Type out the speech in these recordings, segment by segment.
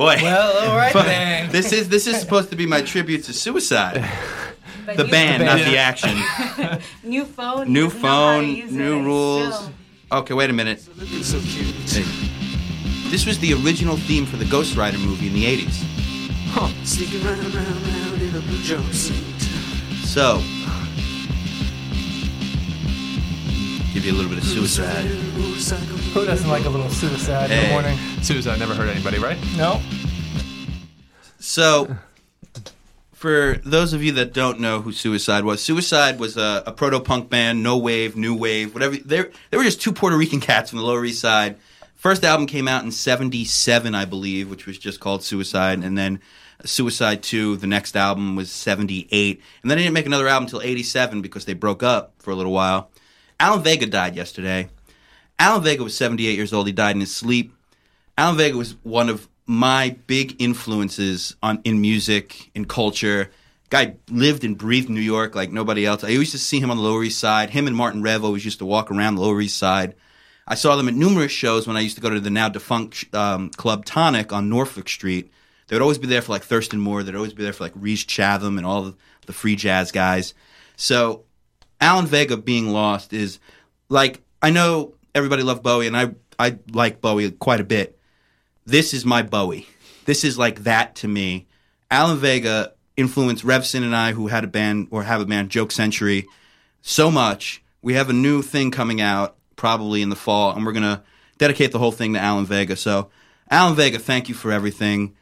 boy. Well, all right then. This is supposed to be my tribute to Suicide. The band, not the action. New phone. New doesn't know how to phone, use new it. rules. Still. Okay, wait a minute. So cute. Hey. This was the original theme for the Ghost Rider movie in the 80s. Huh. Sneaking round in a blue jumpsuit. So, give you a little bit of Suicide. Who doesn't like a little suicide in the Hey. morning? Suicide never hurt anybody, right? No? So, for those of you that don't know who Suicide was a proto-punk band, no wave, new wave, whatever. They were just two Puerto Rican cats from the Lower East Side. First album came out in 77, I believe, which was just called Suicide, and then Suicide 2, the next album, was 78. And then they didn't make another album until 87 because they broke up for a little while. Alan Vega died yesterday. Alan Vega was 78 years old. He died in his sleep. Alan Vega was one of my big influences in music, in culture. Guy lived and breathed New York like nobody else. I used to see him on the Lower East Side. Him and Martin Rev always used to walk around the Lower East Side. I saw them at numerous shows when I used to go to the now defunct Club Tonic on Norfolk Street. They would always be there for like Thurston Moore. They'd always be there for like Reese Chatham and all the free jazz guys. So Alan Vega being lost is like, I know everybody loved Bowie, and I like Bowie quite a bit. This is my Bowie. This is like that to me. Alan Vega influenced Revson and I, who had a band, or have a band, Joke Century, so much. We have a new thing coming out probably in the fall, and we're going to dedicate the whole thing to Alan Vega. So, Alan Vega, thank you for everything.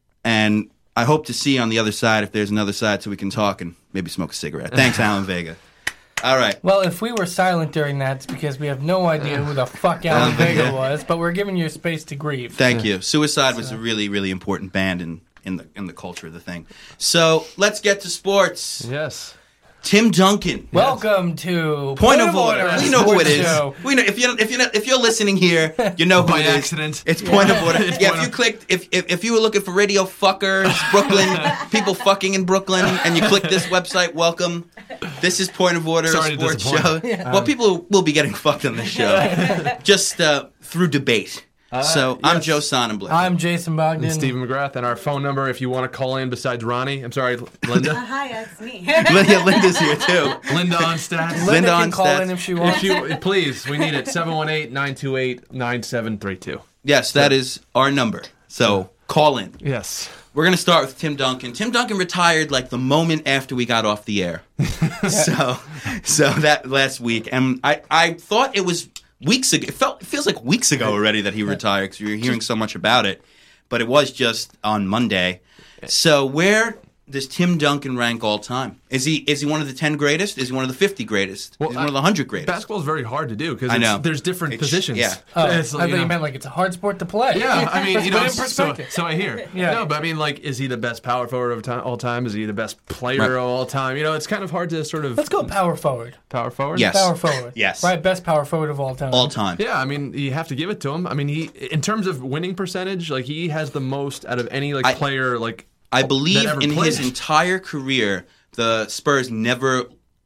And I hope to see you on the other side, if there's another side, so we can talk and maybe smoke a cigarette. Thanks, Alan Vega. All right. Well, if we were silent during that, it's because we have no idea who the fuck Alan Vega was, but we're giving you space to grieve. Thank you. Suicide was a really, really important band in the culture of the thing. So let's get to sports. Yes. Tim Duncan. Welcome to Point of Order. We know who it is. Show. We know if you're listening here, you know who By it is. accident. It's Point of Order. It's Yeah, Point if you clicked, if you were looking for radio fuckers, Brooklyn, people fucking in Brooklyn, and you click this website, welcome. This is Point of Order, Sorry a to sports show. disappoint. Well, people will be getting fucked on this show, just through debate. So I'm yes. Joe Sonnenblick. I'm Jason Bogdan. And Stephen McGrath, and our phone number if you want to call in besides Ronnie. I'm sorry, Linda. Hi, that's me. Linda's here too. Linda on stats. Linda Linda can on call stats. in if she wants. If you please, we need it. 718-928-9732. Yes, that is our number. So call in. Yes. We're going to start with Tim Duncan. Tim Duncan retired like the moment after we got off the air. so that last week. And I thought it was weeks ago. It feels like weeks ago already that he retired because we were hearing so much about it. But it was just on Monday. So where does Tim Duncan rank all time? Is he one of the 10 greatest? Is he one of the 50 greatest? Well, is he one of the 100 greatest? Basketball is very hard to do I know. because there's different positions. yeah. Oh, It's I like, thought you meant like it's a hard sport to play. Yeah, I mean, Let's you put know, it in perspective. so I hear. Yeah. No, but I mean, like, is he the best power forward of all time? Is he the best player Right. of all time? You know, it's kind of hard to sort of Let's go power forward. power forward. Yes. Power forward. Yes. Right, best power forward of all time. all time. Yeah, I mean, you have to give it to him. I mean, he, in terms of winning percentage, like, he has the most out of any like player. Like, I believe that ever in his played. entire career, the Spurs never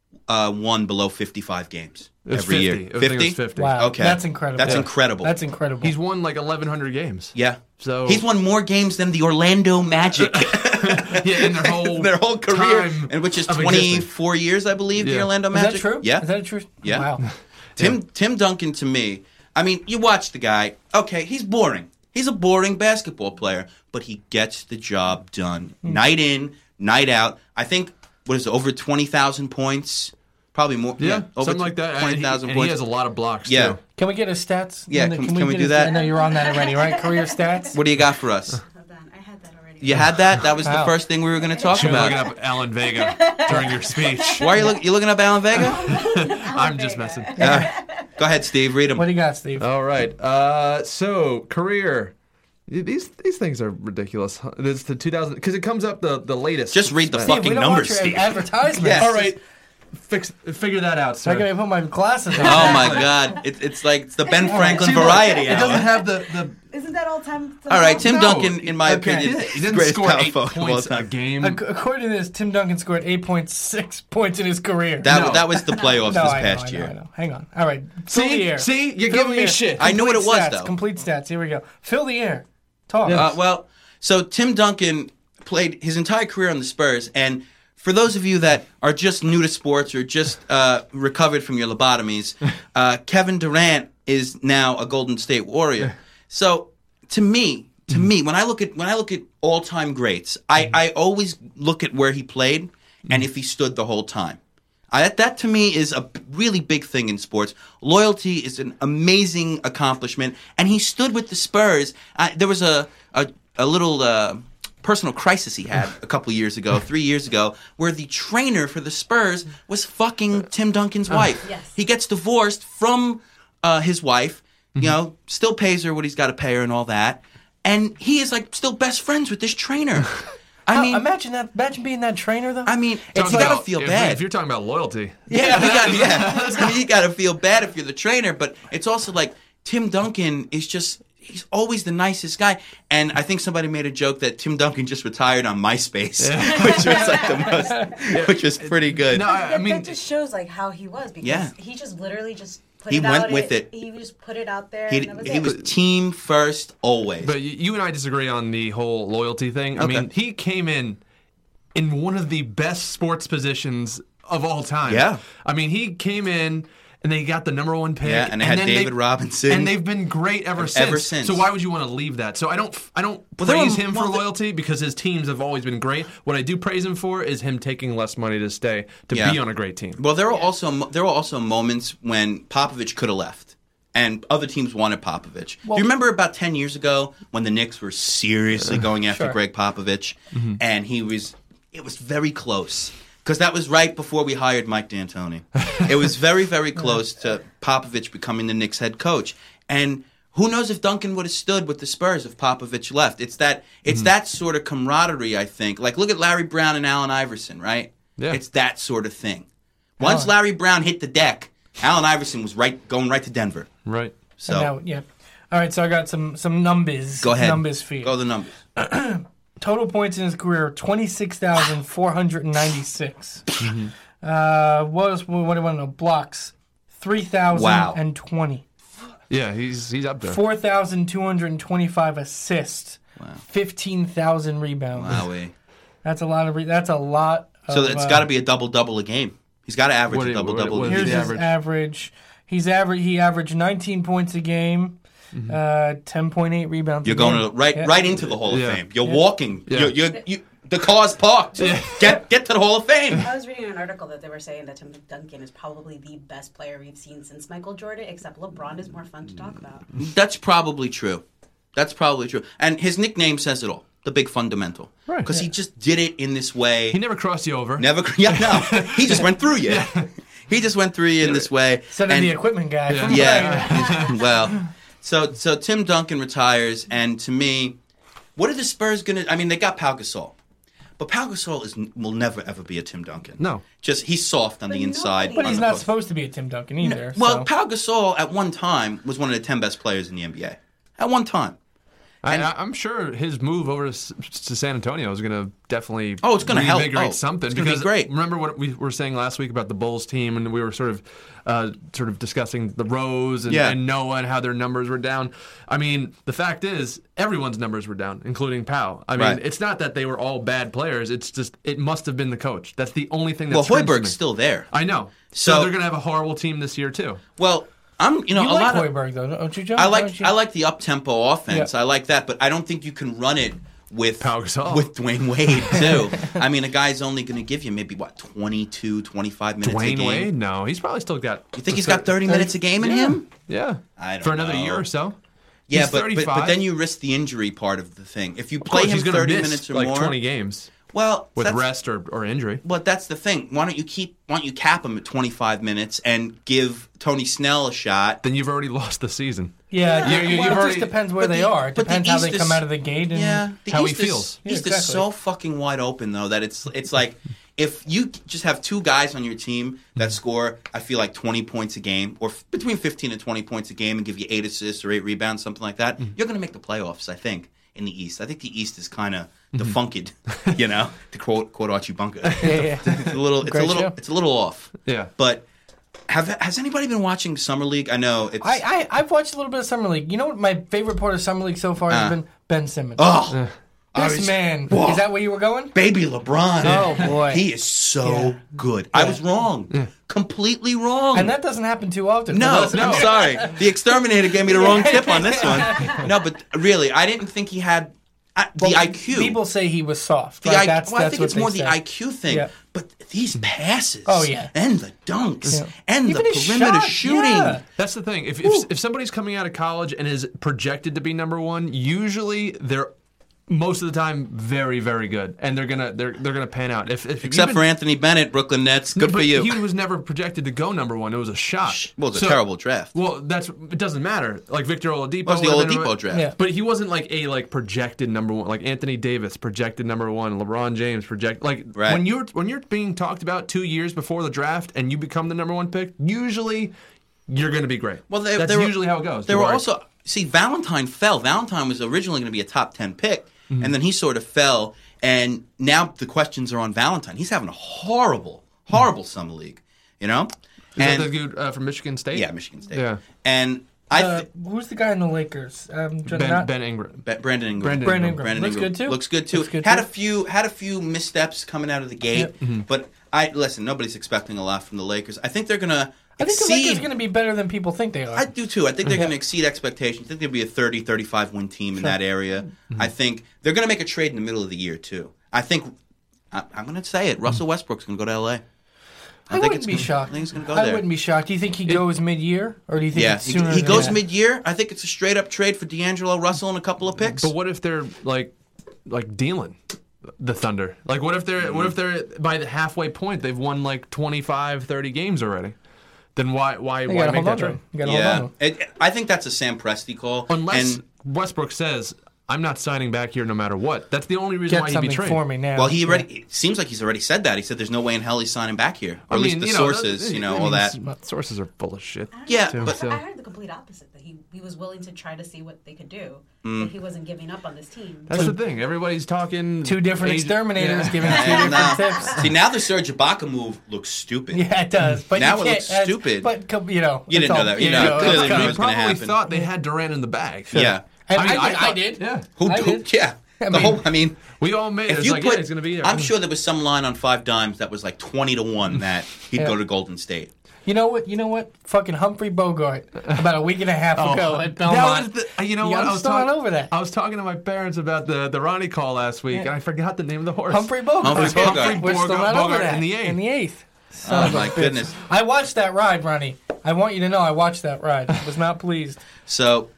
won below 55 games It was every 50. year. I think it was 50. Wow, Okay. that's incredible. That's Yeah. incredible. That's incredible. He's won like 1,100 games. Yeah. So He's won more games than the Orlando Magic yeah, in their whole career, time and which is of 24 years, I believe, the Yeah. Orlando Is Magic. that true? Yeah. Is that true? Yeah. Wow. Tim Duncan, to me, I mean, you watch the guy. Okay, he's boring. He's a boring basketball player, but he gets the job done. Night in, night out. I think, what is it, over 20,000 points? Probably more. Yeah, over something like that. 20,000 And points. he has a lot of blocks, Yeah. too. Can we get his stats? Yeah, Linda? can we get do his- that? I know you're on that already, right? Career stats? What do you got for us? Hold on, I had that already. You had that? That was the Wow. first thing we were going to talk You're about. looking up Alan Vega during your speech. Why are you looking up Alan Vega? I'm just messing. Go ahead, Steve. Read him. What do you got, Steve? All right. So career. These things are ridiculous. It's the 2000 because it comes up the latest. Just read the Steve, fucking we don't numbers, want your Steve. advertisement. Yes. All right. Figure that out, So I'm sir. going to put my glasses on. Oh my God! It's like it's the Ben Franklin See, look, variety It doesn't hour. have the Isn't that all time? All right, Tim No. Duncan, in my Okay. opinion, he is the didn't greatest score power 8 forward of all points a time. game. According to this, Tim Duncan scored 8.6 points in his career. That No. was the playoffs no, this I know, past I know, year. I know. Hang on. All right. Fill the air. See? You're Fill giving the me air. shit. I knew what it Complete was, stats. though. Complete stats. Here we go. Fill the air. Talk. Yeah. Well, So Tim Duncan played his entire career on the Spurs, and for those of you that are just new to sports or just recovered from your lobotomies, Kevin Durant is now a Golden State Warrior. So to me, when I look at all-time greats, I always look at where he played and if he stood the whole time. That to me is a really big thing in sports. Loyalty is an amazing accomplishment, and he stood with the Spurs. There was a little personal crisis he had a couple years ago, 3 years ago, where the trainer for the Spurs was fucking Tim Duncan's wife. Yes. He gets divorced from his wife, still pays her what he's got to pay her and all that, and he is like still best friends with this trainer. I mean, imagine that. Imagine being that trainer, though. I mean, you gotta feel bad. If you're talking about loyalty. Yeah, I mean, you gotta feel bad if you're the trainer, but it's also like Tim Duncan is he's always the nicest guy. And I think somebody made a joke that Tim Duncan just retired on MySpace, which was like the most, which was pretty good. No, I mean, that just shows like how he was because he just literally just put He it went out. With it. He just put it out there. He and that was it. was team first always. but you and I disagree on the whole loyalty thing. I Okay. mean, he came in one of the best sports positions of all time. Yeah. I mean, he came in and they got the number 1 pick. Yeah, and they had then David Robinson. And they've been great ever since. So why would you want to leave that? So I don't Well, there praise were- him for loyalty because his teams have always been great. What I do praise him for is him taking less money to stay to Yeah. be on a great team. Well, there were also moments when Popovich could have left, and other teams wanted Popovich. Do you remember about 10 years ago when the Knicks were seriously going after Sure. Greg Popovich, and it was very close because that was right before we hired Mike D'Antoni. It was very, very close to Popovich becoming the Knicks head coach, and who knows if Duncan would have stood with the Spurs if Popovich left? It's that sort of camaraderie, I think. Like, look at Larry Brown and Allen Iverson, right? Yeah. It's that sort of thing. Once Larry Brown hit the deck, Allen Iverson was going right to Denver. Right. So And now, all right, so I got some numbers. go ahead. Numbers for you. Go the numbers. Total points in his career: 26,496. What do I want to know? Blocks: 3,020. Yeah, he's up there. 4,225 assists. Wow. 15,000 rebounds. Wowee. That's a lot of. That's a lot. So of, it's got to be a double-double a game. He's got to average What- a double-double what- a what- Here's game. his average. He averaged 19 points a game, 10.8 rebounds. You're a game. going right into the Hall of Yeah. Fame. You're walking. Yeah. You the car's parked. Get to the Hall of Fame. I was reading an article that they were saying that Tim Duncan is probably the best player we've seen since Michael Jordan, except LeBron is more fun to talk about. That's probably true. And his nickname says it all. The big fundamental. Right. Because he just did it in this way. He never crossed you over. Never. Yeah, no. He just went through you. He just went through you in this way. Instead of the equipment guy. Yeah. From Yeah. Well, so Tim Duncan retires, and to me, what are the Spurs going to... I mean, they got Pau Gasol. But Pau Gasol will never, ever be a Tim Duncan. No. Just, he's soft on the inside. But on he's the not post. supposed to be a Tim Duncan either. Well, so. Pau Gasol, at one time, was one of the 10 best players in the NBA. At one time. I'm sure his move over to San Antonio is going to definitely Oh, it's gonna help. reinvigorate Oh, something. it's gonna be because great. Remember what we were saying last week about the Bulls team, and we were sort of discussing the Rose and Noah and how their numbers were down. I mean, the fact is, everyone's numbers were down, including Powell. I mean, Right. it's not that they were all bad players. It's just it must have been the coach. That's the only thing that Well, screams to Hoiberg's me. still there. I know. So So- they're going to have a horrible team this year too. Well, I'm, you a like lot of... Hoiberg, though, don't you, Joe? I Don't you? like the up-tempo offense. Yeah. I like that, but I don't think you can run it with Pau Gasol. with Dwayne Wade, too. I mean, a guy's only going to give you maybe, 22, 25 minutes a Dwayne game. Wade? No, he's probably still got. You think he's got 30 minutes a game in him? Yeah. I don't For another know. year or so. Yeah, He's but 35. then you risk the injury part of the thing. If you Of play course, him he's gonna 30 miss minutes or like more... 20 games Well, with that's- rest or injury. But that's the thing. Why don't you cap him at 25 minutes and give Tony Snell a shot? Then you've already lost the season. Yeah, You- it you've already- just depends where but they the- are. It but the depends how East they is- come out of the gate. And Yeah, the How he East feels. Yeah, East is exactly. so fucking wide open though that it's like if you just have two guys on your team that score, I feel like 20 points a game or between 15 and 20 points a game and give you 8 assists or 8 rebounds, something like that, you're going to make the playoffs, I think, in the East. I think the East is kind of defuncted, to quote Archie Bunker. Yeah. It's a little off. Yeah. But has anybody been watching Summer League? I know it's I've watched a little bit of Summer League. You know what my favorite part of Summer League so far has been? Ben Simmons. Oh, This man. Whoa. Is that where you were going? Baby LeBron. Oh, boy. He is so good. I was wrong. Completely wrong. And that doesn't happen too often. No, I'm sorry. The exterminator gave me the wrong tip on this one. No, but really, I didn't think he had the IQ. People say he was soft. I That's think it's what more they the say. IQ thing. Yeah. But these passes. Oh, yeah. And the dunks. Yeah. And Even the his perimeter shot, shooting. yeah. That's the thing. If somebody's coming out of college and is projected to be number one, usually they're most of the time very, very good, and they're gonna pan out. Except for Anthony Bennett, Brooklyn Nets. Good for you. He was never projected to go number one. It was a shot. Well, it's a terrible draft. Well, it doesn't matter. Like Victor Oladipo. Well, it's the Oladipo draft. Yeah. But he wasn't like a projected number one, like Anthony Davis projected number one, LeBron James projected Right. when you're being talked about 2 years before the draft and you become the number one pick, usually you're going to be great. Well, that's usually how it goes. There were Jabari. also Valentine fell. Valentine was originally going to be a top 10 pick, and then he sort of fell. And now the questions are on Valentine. He's having a horrible summer league. You know, Is that the dude from Michigan State? Yeah, Michigan State. Yeah. And who's the guy in the Lakers? Ben Ingram. Brandon Ingram. Brandon Ingram. Looks good too. Looks good too. Had a few missteps coming out of the gate, but listen. Nobody's expecting a lot from the Lakers. I think they're gonna. I think the Lakers are going to be better than people think they are. I do too. I think they're going to exceed expectations. I think they'll be a 30, 35 win team in that area. Mm-hmm. I think they're going to make a trade in the middle of the year too. I think I'm going to say it. Russell Westbrook's going to go to LA. I wouldn't be shocked. I think he's going to go there. I wouldn't be shocked. Do you think he goes mid-year, or do you think it's sooner? He goes mid-year. I think it's a straight-up trade for D'Angelo Russell and a couple of picks. But what if they're like dealing the Thunder? Like what if they're by the halfway point they've won like 25, 30 games already? Then why make that trade? You got to hold on. I think that's a Sam Presti call. Unless Westbrook says, I'm not signing back here no matter what. That's the only reason why he'd be traded. For me now. Well, it seems like he's already said that. He said there's no way in hell he's signing back here. Or at least the sources, all that. Sources are full of shit. Yeah, but I heard the complete opposite, that he was willing to try to see what they could do. That he wasn't giving up on this team. That's the thing. Everybody's talking. Two different exterminators giving two different tips. See, now the Serge Ibaka move looks stupid. Yeah, it does. But now it looks stupid. But, you didn't know that. Clearly knew it was going to happen. They probably thought they had Durant in the bag. Yeah. I did. Yeah. Who did? Yeah. We all made it. It's like, he's going to be there. I'm sure there was some line on 5 Dimes that was like 20-1 that he'd go to Golden State. You know what? Fucking Humphrey Bogart about a week and a half ago at Belmont. I was talking to my parents about the Ronnie call last week, and I forgot the name of the horse. Humphrey Bogart. We're still not over that. In the 8th. In the 8th. Oh my goodness! I watched that ride, Ronnie. I want you to know I watched that ride. I was not pleased. So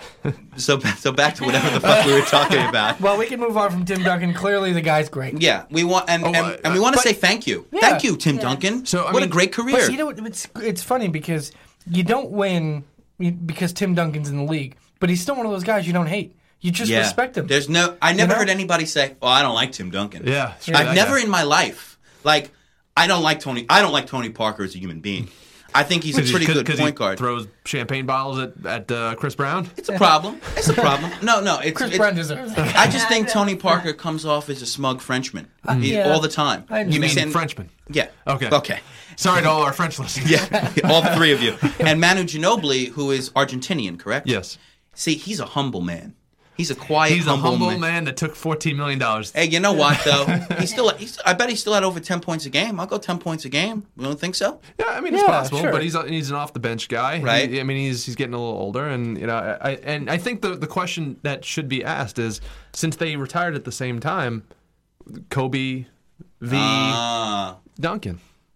back to whatever the fuck we were talking about. Well, we can move on from Tim Duncan. Clearly, the guy's great. Yeah, we want and we want to say thank you. Yeah. Thank you, Tim Duncan. What a great career. But you know what? It's funny because you don't win because Tim Duncan's in the league, but he's still one of those guys you don't hate. You just respect him. I never heard anybody say, "Oh, I don't like Tim Duncan." Yeah, I've never in my life I don't like Tony Parker as a human being. I think he's a pretty good point guard. Throws champagne bottles at Chris Brown. It's a problem. No. Chris Brown deserves it. I just think Tony Parker comes off as a smug Frenchman all the time. You mean Frenchman? Yeah. Okay. Sorry to all our French listeners. Yeah, all 3 of you. And Manu Ginobili, who is Argentinian, correct? Yes. See, he's a humble man. He's a quiet, He's a humble man that took $14 million. Hey, you know what, though? I bet he still had over 10 points a game. I'll go 10 points a game. You don't think so? Yeah, I mean, it's possible, sure. but he's an off-the-bench guy. Right. He's getting a little older, and I think the question that should be asked is, since they retired at the same time, Kobe v. Duncan.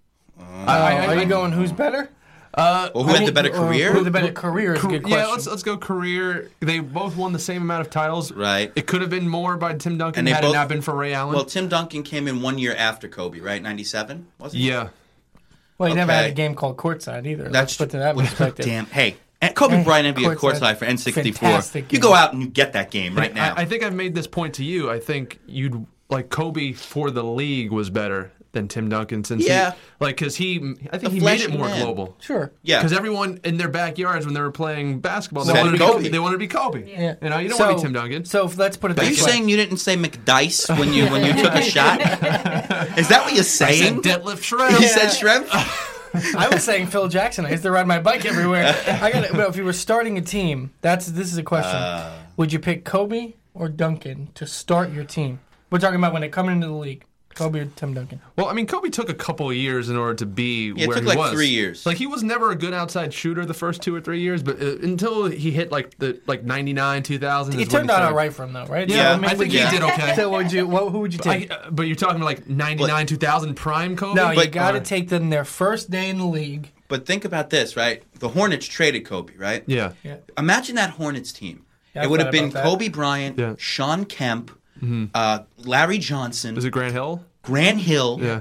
Are you going who's better? Who had the better career? Who had the better career is a good question. Yeah, let's go career. They both won the same amount of titles. Right. It could have been more by Tim Duncan had it not been for Ray Allen. Well, Tim Duncan came in 1 year after Kobe, right? 97, wasn't he? Yeah. Well, he never had a game called Courtside either. Let's put that in perspective. Damn. Hey, Kobe Bryant NBA Courtside for N64. You go out and you get that game right now. I think I've made this point to you. I think you'd like Kobe for the league was better than Tim Duncan since because I think he made it more global. Sure. Yeah. Because everyone in their backyards when they were playing basketball, they wanted to be Kobe. Yeah. You don't want to be Tim Duncan. So let's put it. Are you saying you didn't say McDice when you took a shot? Is that what you're saying? I said deadlift shrimp. You said shrimp. I was saying Phil Jackson. I used to ride my bike everywhere. If you were starting a team, this is a question. Would you pick Kobe, or Duncan to start your team? We're talking about when they come into the league. Kobe or Tim Duncan? Well, I mean, Kobe took a couple of years in order to be Yeah, it where took he like was. 3 years. Like he was never a good outside shooter the first 2 or 3 years, but until he hit like 99, 2000. He turned out all right for him, though, right? Yeah, I think he did okay. So who would you take? But you're talking like 99, 2000 prime Kobe? No, you But- got to take them their first day in the league. But think about this, right? The Hornets traded Kobe, right? Yeah. Yeah. Imagine that Hornets team. Yeah, It would have I been thought about that. Kobe Bryant, Yeah. Sean Kemp, Larry Johnson, Was it Grant Hill? Grant Hill. Yeah.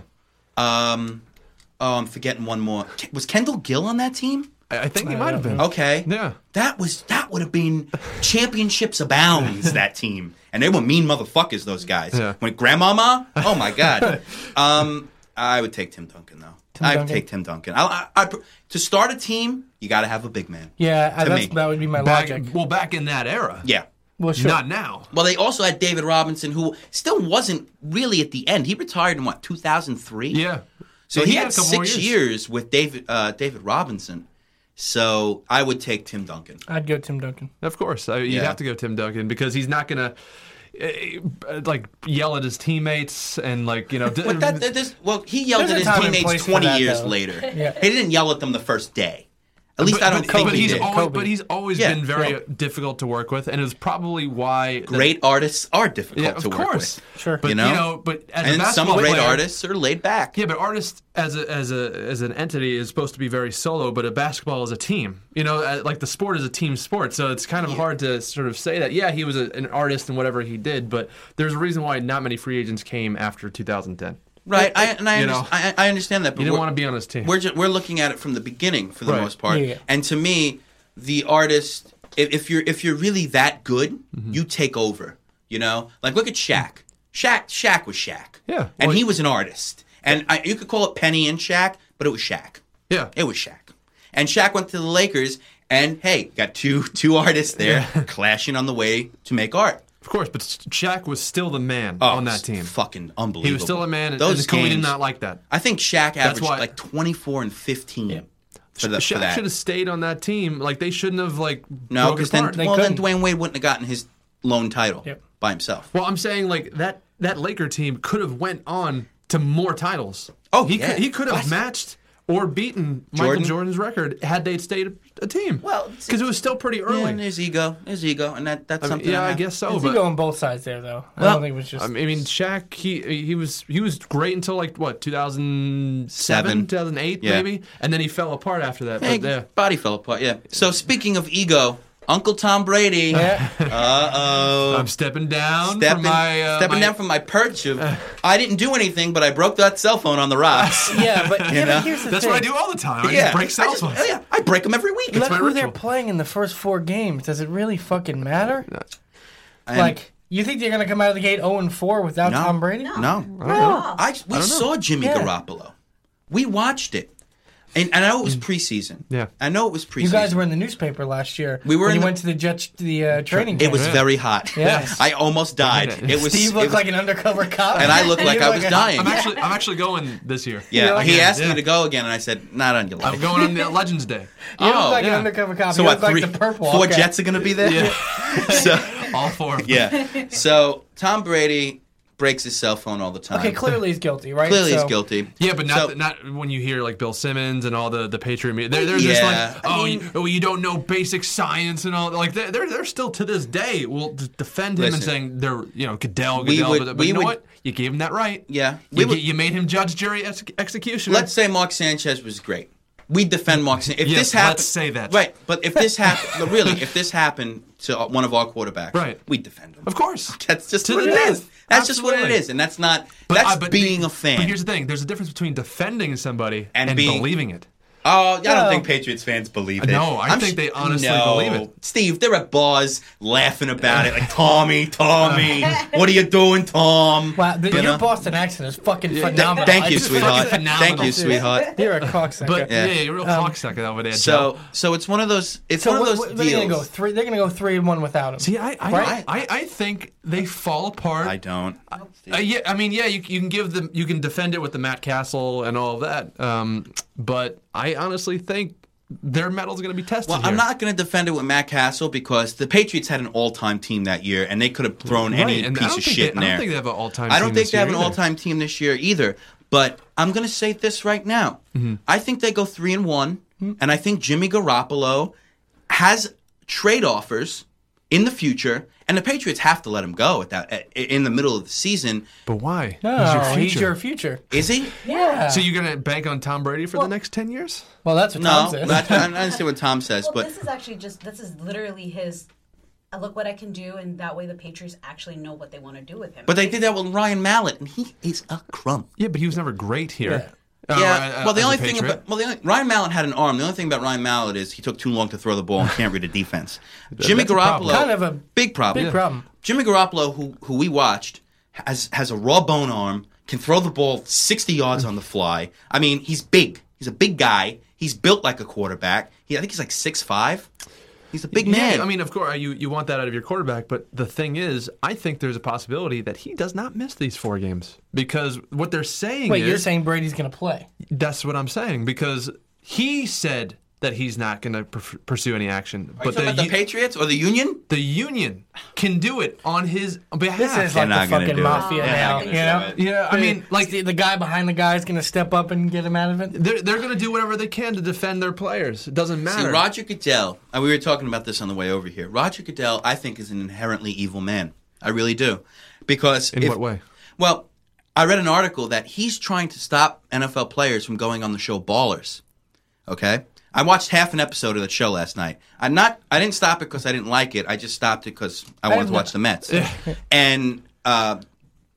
I'm forgetting one more. Was Kendall Gill on that team? I think he might have been. Okay. Yeah. That would have been championships abounds, that team. And they were mean motherfuckers, those guys. Yeah. When Grandmama, oh my God. I would take Tim Duncan, though. I would Duncan? take Tim Duncan. To start a team, you got to have a big man. Yeah, To me. that would be my Back, logic. well, back in that era. Yeah. Well, sure. Not now. Well, they also had David Robinson, who still wasn't really at the end. He retired in, 2003? Yeah. So Yeah, he a had couple more 6 years with David Robinson. So I would take Tim Duncan. I'd go Tim Duncan. Of course. You'd Yeah. have to go Tim Duncan because he's not going to like yell at his teammates and like, you know. Well, he yelled There's at a his time and teammates place for 20 that, years though. later. Yeah. He didn't yell at them the first day. At least I don't think he did. Kobe. He's always Yeah. been very difficult to work with, and it was probably why Great artists are difficult Yeah, to of work course. with. Sure. But You know? but as a And some basketball great player, artists are laid back. Yeah, but artists as an entity is supposed to be very solo, but a basketball is a team. You know, like the sport is a team sport, so it's kind of hard to sort of say that. Yeah, he was an artist in whatever he did, but there's a reason why not many free agents came after 2010. Right. I understand that. But You didn't want to be on his team. We're looking at it from the beginning for the Right. most part. Yeah. And to me, the artist, if you're really that good, Mm-hmm. you take over. You know, like look at Shaq. Shaq was Shaq. Yeah. And Well, he was an artist. And you could call it Penny and Shaq, but it was Shaq. Yeah. It was Shaq. And Shaq went to the Lakers, and hey, got two artists there clashing on the way to make art. Of course, but Shaq was still the man Oh, on that it's team. fucking unbelievable. He was still a man, and Those Kobe did games- not like that. I think Shaq averaged why- like 24 and 15 for Shaq that. should have stayed on that team. Like they shouldn't have like No, broke because then, apart. They then couldn't. Dwayne Wade wouldn't have gotten his lone title Yep. by himself. Well, I'm saying like that Laker team could have went on to more titles. Oh, he yeah. could have What? matched or beaten Michael Jordan? Jordan's record had they stayed a team. Well, because it was still pretty Yeah, early. and there's ego, and that's something. yeah, that I happens. guess so. There's But ego on both sides there, though. I Well, don't think it was just. I mean, Shaq, he was great until like what 2007, 2008 Yeah. maybe, and then he fell apart after that. Hey, But yeah. body fell apart. Yeah. So speaking of ego, Uncle Tom Brady. Yeah. I'm stepping down from my down from my perch of I didn't do anything, but I broke that cell phone on the rocks. Yeah, but, You yeah, know? but here's the That's thing. what I do all the time. I just break cell phones. I break them every week. Look my who they're ritual. playing in the first 4 games. Does it really fucking matter? And- Like, you think they're going to come out of the gate 0-4 without No. Tom Brady? No. No. We saw Jimmy Yeah. Garoppolo. We watched it. And I know it was preseason. Yeah. I know it was preseason. You guys were in the newspaper last year. We were when in you the- went to the Jets training It camp. was very hot. Yes. I almost died. Yeah. It was Steve it looked was- like an undercover cop. and I looked like you I look was like- dying. I'm actually going this year. Yeah, You're like- he asked Yeah. me to go again, and I said, "Not on your life." I'm going on the Legends Day. You look like yeah. an undercover cop. So you what? look like the purple. 4 okay. Jets are going to be there. So All 4 of them. yeah. So Tom Brady breaks his cell phone all the time. Okay, clearly he's guilty, right? Clearly he's So- guilty. Yeah, but So- not when you hear like Bill Simmons and all the Patriot media. They're just Yeah. like, you don't know basic science and all. Like they're still to this day will defend him and Listen. saying they're Goodell. We would- but we you know would- what? You gave him that right. Yeah. You made him judge, jury, executioner. Let's say Mark Sanchez was great. We defend Mark Sanchez. If Yes, this happened, let's say that. Right, but if this happened, really, if this happened to one of our quarterbacks, Right. we defend him. Of course. That's just To what the it death. is. That's just what it Absolutely. is, and that's not. But That's being a fan. But here's the thing: there's a difference between defending somebody and being- believing it. Oh, I No. don't think Patriots fans believe it. No, I I'm think sh- they honestly no. believe it. Steve, they're at bars laughing about it, like Tommy, what are you doing, Tom? Wow, You your know? Boston accent is fucking phenomenal. Thank you, It's sweetheart. fucking Thank you, phenomenal. sweetheart. You're a cocksucker. But Yeah. you're a real cocksucker over there. So, Joe. it's one of those. It's so one of those what, they're gonna go deals. 3. They're gonna go 3-1 without him. See, I Right? think they fall apart. I don't. Yeah, I mean, yeah, you can you can defend it with the Matt Castle and all of that. But I honestly think their metal's going to be tested. Well, here. I'm not going to defend it with Matt Castle because the Patriots had an all-time team that year, and they could have thrown any and piece of shit in there. I don't think they have an all-time. I don't team think this they have year an either. all-time team this year either. But I'm going to say this right now. Mm-hmm. I think they go 3-1, and I think Jimmy Garoppolo has trade offers in the future, and the Patriots have to let him go in the middle of the season. But why? No, he's your future. Is he? Yeah. So you're going to bank on Tom Brady for the next 10 years? Well, that's what Tom No, says. I understand what Tom says, Well, but this is literally his. Look what I can do, and that way the Patriots actually know what they want to do with him. but they did that with Ryan Mallett, and he is a crumb. Yeah, but he was never great here. Yeah, well, the as a only thing Patriot. about Ryan Mallett had an arm. The only thing about Ryan Mallett is he took too long to throw the ball and can't read a defense. Jimmy That's a problem. Garoppolo, Kind of a big problem. big problem. Jimmy Garoppolo, who we watched, has a raw bone arm, can throw the ball 60 yards on the fly. I mean, he's big. He's a big guy. He's built like a quarterback. I think he's like 6'5". He's a big man. Yeah, I mean, of course, you want that out of your quarterback, but the thing is, I think there's a possibility that he does not miss these 4 games because what they're saying Wait, is... you're saying Brady's going to play? That's what I'm saying because he said that he's not going to pursue any action. Are you talking about the Patriots or the Union? The Union can do it on his behalf. This is They're like not the gonna fucking do it. mafia They're now. not You gonna know? do it. Yeah, I mean, like the guy behind the guy is going to step up and get him out of it. they're going to do whatever they can to defend their players. It doesn't matter. See, Roger Goodell, and we were talking about this on the way over here. Roger Goodell, I think, is an inherently evil man. I really do. Because In what way? Well, I read an article that he's trying to stop NFL players from going on the show Ballers. Okay? I watched half an episode of that show last night. I didn't stop it because I didn't like it. I just stopped it because I wanted to watch the Mets. And LaShawn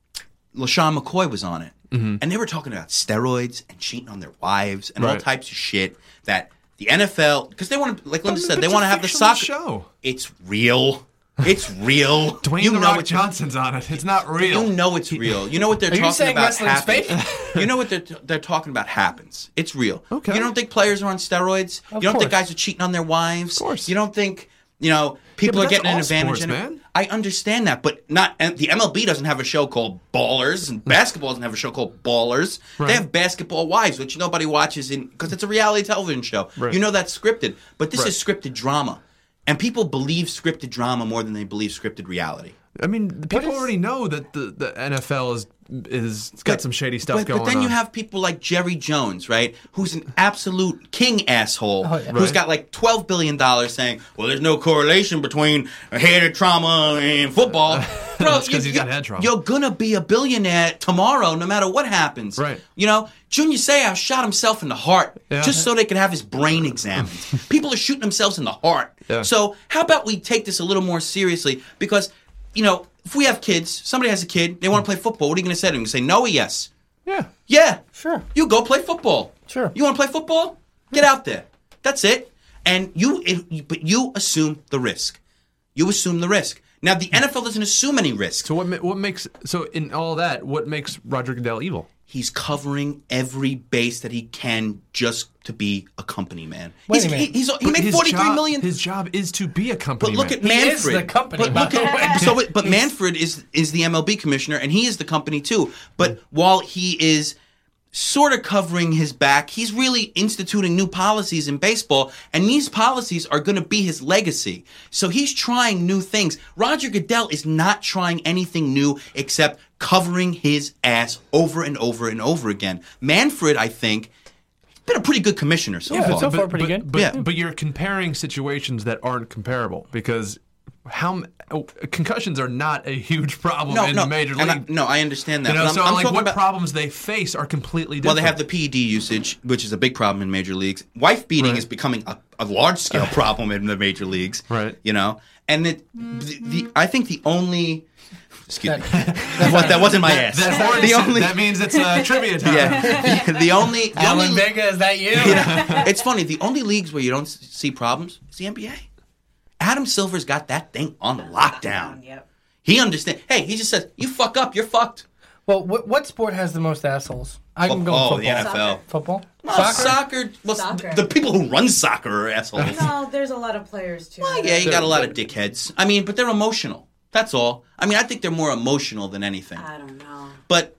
McCoy was on it. Mm-hmm. And they were talking about steroids and cheating on their wives and all Right. types of shit that the NFL, because they want to, like Linda said, But they it's want a to have the fictional soccer show. It's real. It's real. Dwayne you The know Rock it- Johnson's on it. It's not real. You know it's real. You know what they're Are you talking saying about wrestling's happens. fake? You know what they're talking about happens. It's real. Okay. You don't think players are on steroids? Of You don't think course. guys are cheating on their wives? Of course. You don't think people but are getting an that's all advantage sports, in it? man. I understand that, but not. And the MLB doesn't have a show called Ballers, and basketball doesn't have a show called Ballers. Right. They have Basketball Wives, which nobody watches because it's a reality television show. Right. You know that's scripted, but this Right. is scripted drama, and people believe scripted drama more than they believe scripted reality. I mean, the people already know that the NFL is got some shady stuff going on. But then you have people like Jerry Jones, right? Who's an absolute king asshole, yeah. who's Right. got like $12 billion saying, well, there's no correlation between head trauma and football. Bro, That's 'cause he's got head trauma. You're going to be a billionaire tomorrow, no matter what happens. Right. Junior Seau shot himself in the heart Yeah. just so they could have his brain examined. People are shooting themselves in the heart. Yeah. So how about we take this a little more seriously? Because, if we have kids, somebody has a kid, they want to play football, what are you going to say to them? You say, no or yes? Yeah. Yeah. Sure. You go play football. Sure. You want to play football? Get out there. That's it. And but you assume the risk. You assume the risk. Now the NFL doesn't assume any risk. So what makes in all that, what makes Roger Goodell evil? He's covering every base that he can just to be a company man. Wait a minute. He But made his $43 job- million. His job is to be a company But look man. at Manfred. is the company, But by look the at way. but Manfred is the MLB commissioner, and he is the company too. But while he is sort of covering his back, he's really instituting new policies in baseball, and these policies are going to be his legacy. So he's trying new things. Roger Goodell is not trying anything new except covering his ass over and over and over again. Manfred, I think, been a pretty good commissioner so far. so far pretty good. But, Yeah. but you're comparing situations that aren't comparable because concussions are not a huge problem in the major league. I understand that. But So I'm like talking what about, problems they face are completely well, different. they have the PED usage, which is a big problem in major leagues. Wife beating Right. is becoming a large scale problem in the major leagues. Right. And I think the only. Excuse me. That wasn't my ass. that means it's trivia time. Yeah. The only. Alan Vega, is that you? It's funny. The only leagues where you don't see problems is the NBA. Adam Silver's got that thing on lockdown. Yep. He understands. Hey, he just says, "You fuck up, you're fucked." Well, what sport has the most assholes? I can go with football. the NFL. Football? Well, Soccer? Soccer. The people who run soccer are assholes. No, there's a lot of players too. Well, yeah, you got a lot of dickheads. I mean, but they're emotional. That's all. I mean, I think they're more emotional than anything. I don't know. But I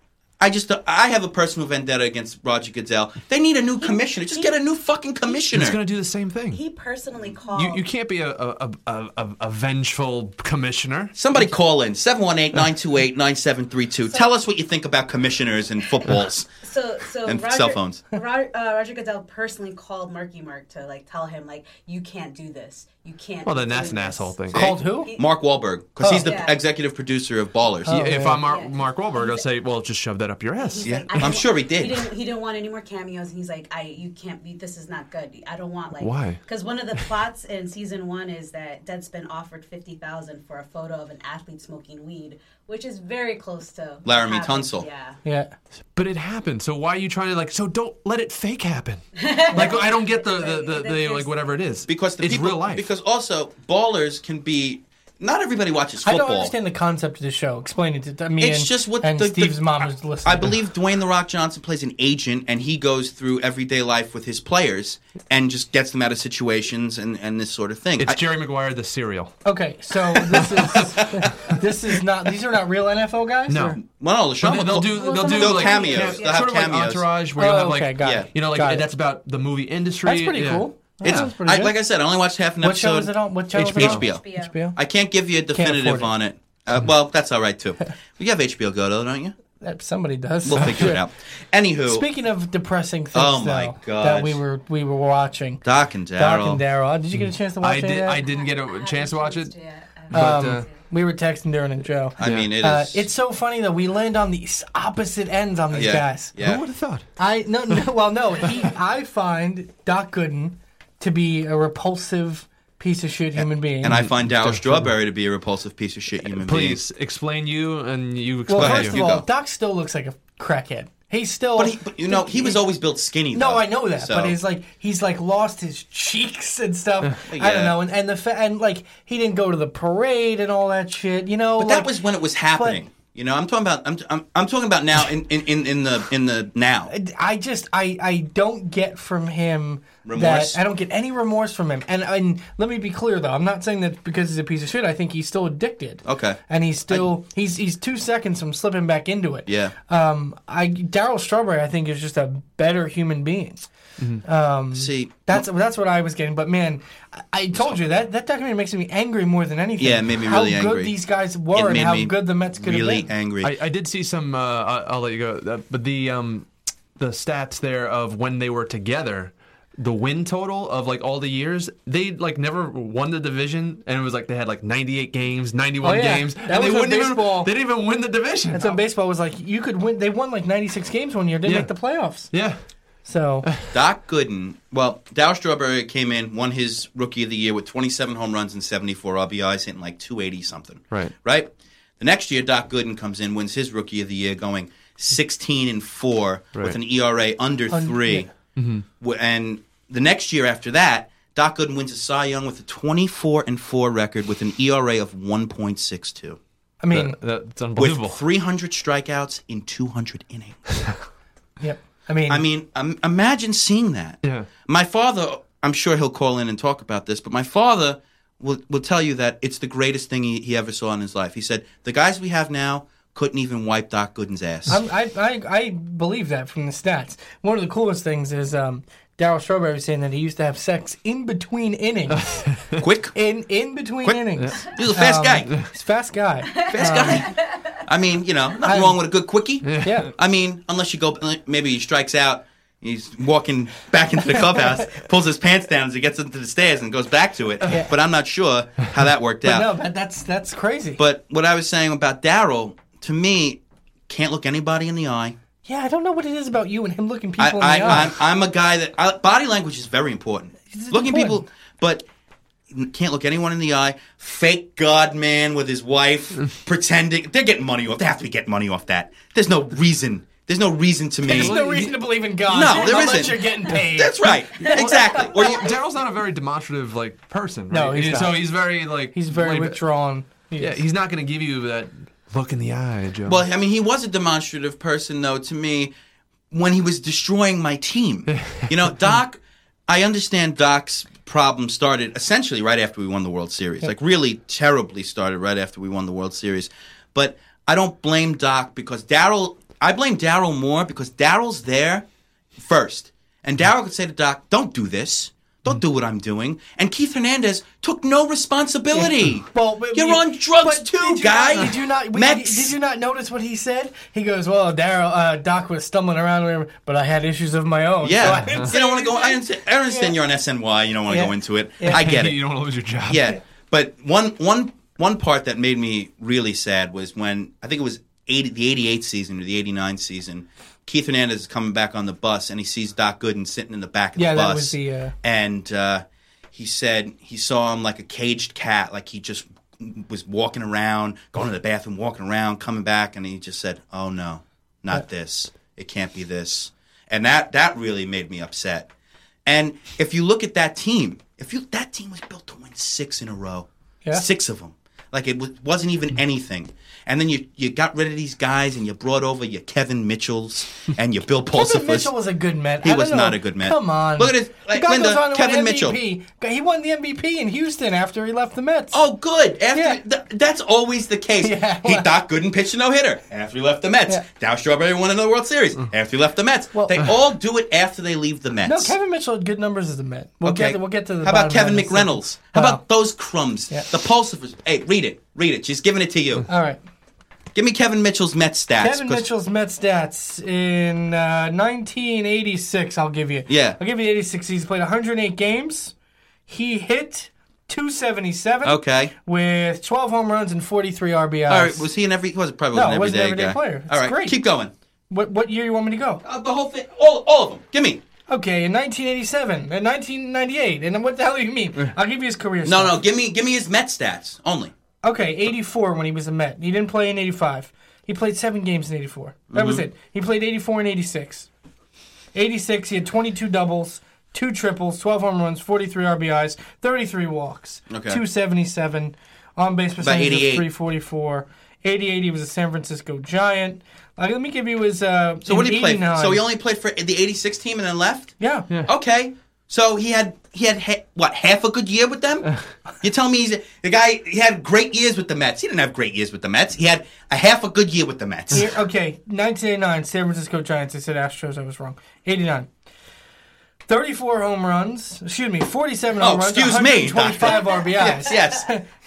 I have a personal vendetta against Roger Goodell. They need a new commissioner. Just get a new fucking commissioner. He's going to do the same thing. He personally called. You can't be a vengeful commissioner. Somebody call in 718-928-9732. Tell us what you think about commissioners and footballs. So and Roger, cell phones. Roger Goodell personally called Marky Mark to like tell him like you can't do this. You can't. Well, then do that's an this." asshole thing. Called who? Mark Wahlberg, because he's the Yeah. executive producer of Ballers. If yeah. I'm Mark Wahlberg, I'll say, well, just shove that up your ass. He's Yeah, like, I'm sure he did. He didn't want any more cameos, and he's like, you can't be. This is not good. I don't want like. Why? Because one of the plots in season 1 is that Deadspin offered $50,000 for a photo of an athlete smoking weed, which is very close to what Laramie happened. Tunsil. Yeah. Yeah. But it happened. So why are you trying to so don't let it fake happen? Like I don't get the like whatever it is. Because it's people, real life. Because also Ballers can be. Not everybody watches I football. don't understand the concept of the show. Explain it to me. It's and, just what and the- Steve's mom is listening. I believe Dwayne The Rock Johnson plays an agent, and he goes through everyday life with his players and just gets them out of situations and this sort of thing. It's Jerry Maguire, the cereal. Okay, so this is not. These are not real NFL guys. No. or- Well, no, Sean But they'll do They'll like cameos. They'll have sort of like cameos. Entourage, where you'll have okay, got yeah. it. you know, like Got it. that's about the movie industry. That's pretty Yeah. cool. It's That's pretty good. like I said, I only watched half an What show episode. is it on? What channel is it on? HBO. HBO. I can't give you a afford definitive it. on it. Well, that's all right too. You have HBO Go though, don't you? Somebody does. We'll figure it out. Anywho, Speaking of depressing things, Oh, my though, gosh. that we were watching. Doc and Doc Daryl. and Daryl. Did you get a chance to watch it? I didn't get a chance to watch it. Yeah. We were texting Darren and Joe. I mean, it is. It's so funny that we land on these opposite ends on these yeah, guys. Yeah. Who would have thought? I find Doc Gooden to be a repulsive piece of shit human being. And I find Daryl Strawberry to be a repulsive piece of shit human being. Please explain you and you well, explain first you. of all, go. Doc still looks like a crackhead. He's still. But he was always built skinny. No, though, I know that, so. but he's like lost his cheeks and stuff. I Yeah. don't know, and like he didn't go to the parade and all that shit. You know, But that was when it was happening. You know, I'm talking about. I'm talking about now in the now. I don't get from him Remorse? that I don't get any remorse from him. And let me be clear though, I'm not saying that because he's a piece of shit. I think he's still addicted. Okay. And he's still he's 2 seconds from slipping back into it. Yeah. Daryl Strawberry I think is just a better human being. See, That's what I was getting. But man, I told you that documentary makes me angry more than anything. Yeah, it made me really how angry. good these guys it were and made how me good the Mets could really have been. angry. I did see some. I'll let you go. But the stats there of when they were together, the win total of like all the years, they like never won the division, and it was like they had like 98 games, 91 Oh, yeah. games, That and they was when wouldn't baseball- even. They didn't even win the division. That's when baseball was like you could win. They won like 96 games one year, didn't Yeah. make the playoffs. Yeah. So Doc Gooden, well, Daryl Strawberry came in, won his Rookie of the Year with 27 home runs and 74 RBIs, hitting like 280 something. Right. Right? The next year, Doc Gooden comes in, wins his Rookie of the Year, going 16-4 with Right. an ERA under 3. And the next year after that, Doc Gooden wins a Cy Young with a 24-4 record with an ERA of 1.62. I mean, That's With unbelievable. 300 strikeouts in 200 innings. yep. I mean, Imagine seeing that. Yeah. My father, I'm sure he'll call in and talk about this, but my father will tell you that it's the greatest thing he ever saw in his life. He said, the guys we have now couldn't even wipe Doc Gooden's ass. I believe that from the stats. One of the coolest things is Daryl Strawberry was saying that he used to have sex in between innings. Quick. in between innings. He's a fast guy. He's a fast guy. Fast guy. I mean, nothing wrong with a good quickie. Yeah. I mean, unless you go, maybe he strikes out. He's walking back into the clubhouse, pulls his pants down as he gets into the stairs and goes back to it. Yeah. But I'm not sure how that worked out. No, that's crazy. But what I was saying about Daryl, to me, can't look anybody in the eye. yeah, I don't know what it is about you and him looking people in the eye. I'm a guy that body language is very important. It's Looking important. people, but can't look anyone in the eye. Fake God man with his wife, pretending they're getting money off. They have to be getting money off that. There's no reason. There's no reason to me. There's no reason to believe in God. No, there unless isn't. you're getting paid. That's right. Exactly. Or you, Daryl's not a very demonstrative person. Right? No, he's not. So he's very like He's very laid back. withdrawn. Yeah, he's not going to give you that look in the eye, Joe. well, I mean, he was a demonstrative person, though, to me, when he was destroying my team. Doc, I understand Doc's problem started essentially right after we won the World Series. Like, really terribly started right after we won the World Series. But I don't blame Doc because Daryl I blame Daryl more because Daryl's there first. And Daryl could say to Doc, don't do this. Don't do what I'm doing. And Keith Hernandez took no responsibility. Well, you're on drugs too, guy. Did you not notice what he said? He goes, "Well, Doc was stumbling around, but I had issues of my own." Yeah, so you don't want to go. I understand you're on SNY. You don't want to go into it. Yeah. I get it. You don't want to lose your job. Yeah, but one part that made me really sad was when I think it was the '88 season or the '89 season. Keith Hernandez is coming back on the bus, and he sees Doc Gooden sitting in the back of the bus. Yeah, that was the... And he said he saw him like a caged cat, like he just was walking around, going to the bathroom, walking around, coming back, and he just said, oh, no, not this. It can't be this. And that really made me upset. And if you look at that team, that team was built to win 6 in a row. Yeah. 6 of them. Like it wasn't even anything. And then you got rid of these guys and you brought over your Kevin Mitchells and your Bill Pulsifus. Kevin Mitchell was a good Met. He was not a good Met. Come on. Look at his Linda, Kevin Mitchell. He won the MVP in Houston after he left the Mets. Oh, good. That's always the case. Yeah, Doc Gooden pitched a no-hitter after he left the Mets. Yeah. Dow Strawberry won another World Series after he left the Mets. Well, they all do it after they leave the Mets. No, Kevin Mitchell had good numbers as a Met. We'll get to the How about bottom Kevin of that McReynolds? How about those crumbs? Yeah. The Pulsifers. Hey, read it. She's giving it to you. All right. Give me Kevin Mitchell's Mets stats. Kevin Mitchell's Mets stats in 1986, I'll give you. Yeah. I'll give you 86. He's played 108 games. He hit .277. Okay. With 12 home runs and 43 RBIs. All right. Was he an everyday? He wasn't probably No, an he wasn't an everyday everyday guy. player. It's All right. great. Keep going. What year you want me to go? The whole thing. All of them. Give me. Okay, in 1987, in 1998, and then what the hell do you mean? I'll give you his career stats. No. Give me his Mets stats only. Okay, 84 when he was a Met. He didn't play in 85. He played 7 games in 84. That was it. He played 84 and 86. 86, he had 22 doubles, 2 triples, 12 home runs, 43 RBIs, 33 walks, Okay. 277, on-base percentage of 88. 344. 88, he was a San Francisco Giant. Let me give you his So what did he play? 89. So he only played for the '86 team and then left. Yeah. Okay. So he had half a good year with them? You tell me the guy he had great years with the Mets. He didn't have great years with the Mets. He had a half a good year with the Mets. Here, okay, 1989, San Francisco Giants. I said Astros. I was wrong. 89. 34 home runs. Excuse me, 47 home runs. Excuse me, 125 RBIs. Yes.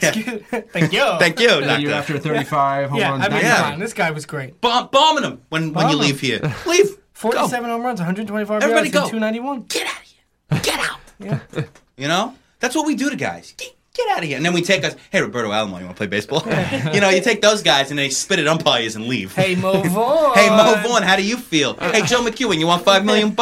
Thank you. Thank you, The year Doctor. after 35 home runs. I mean, Yeah. come on, this guy was great. Bombing him when you Bomb him. leave here. Leave. 47 home runs, 125 RBIs, Everybody and go. 291. Get out of here. Get out. Yeah. You know? That's what we do to guys. Get out of here. And then we take us, hey, Roberto Alomar, you want to play baseball? You take those guys and they spit at umpires and leave. Hey, Mo Vaughn. Hey, Mo Vaughn, how do you feel? Hey, Joe McEwen, you want $5 million?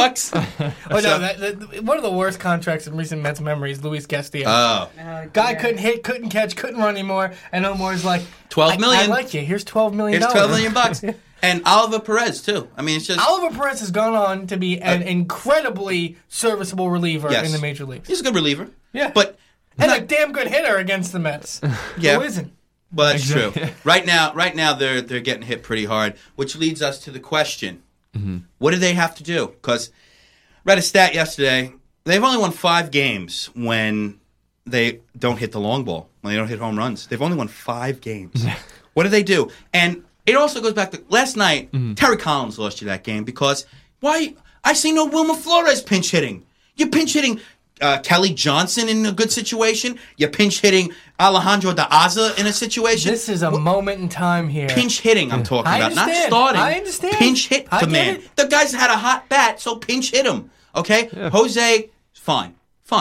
Oh, no, one of the worst contracts in recent Mets memory is Luis Castillo. Oh. Guy couldn't hit, couldn't catch, couldn't run anymore, and Omar's like, $12 million. I like you. Here's $12 million. Here's $12 million. And Oliver Perez, too. I mean, it's just... Oliver Perez has gone on to be an incredibly serviceable reliever Yes. in the major leagues. He's a good reliever. Yeah. But... And a damn good hitter against the Mets. Yeah. Who isn't? But that's true. Right now they're getting hit pretty hard, which leads us to the question: what do they have to do? Because read a stat yesterday, they've only won 5 games when they don't hit the long ball, when they don't hit home runs. They've only won 5 games. What do they do? And it also goes back to last night. Terry Collins lost you that game because why? I see no Wilmer Flores pinch hitting. You're pinch hitting. Kelly Johnson in a good situation. You're pinch hitting Alejandro De Aza in a situation. This is a moment in time here. Pinch hitting, I'm talking I about, not understand. starting. I understand. Pinch hit I the get man. it. The guy's had a hot bat, so pinch hit him. Okay, Jose, fine.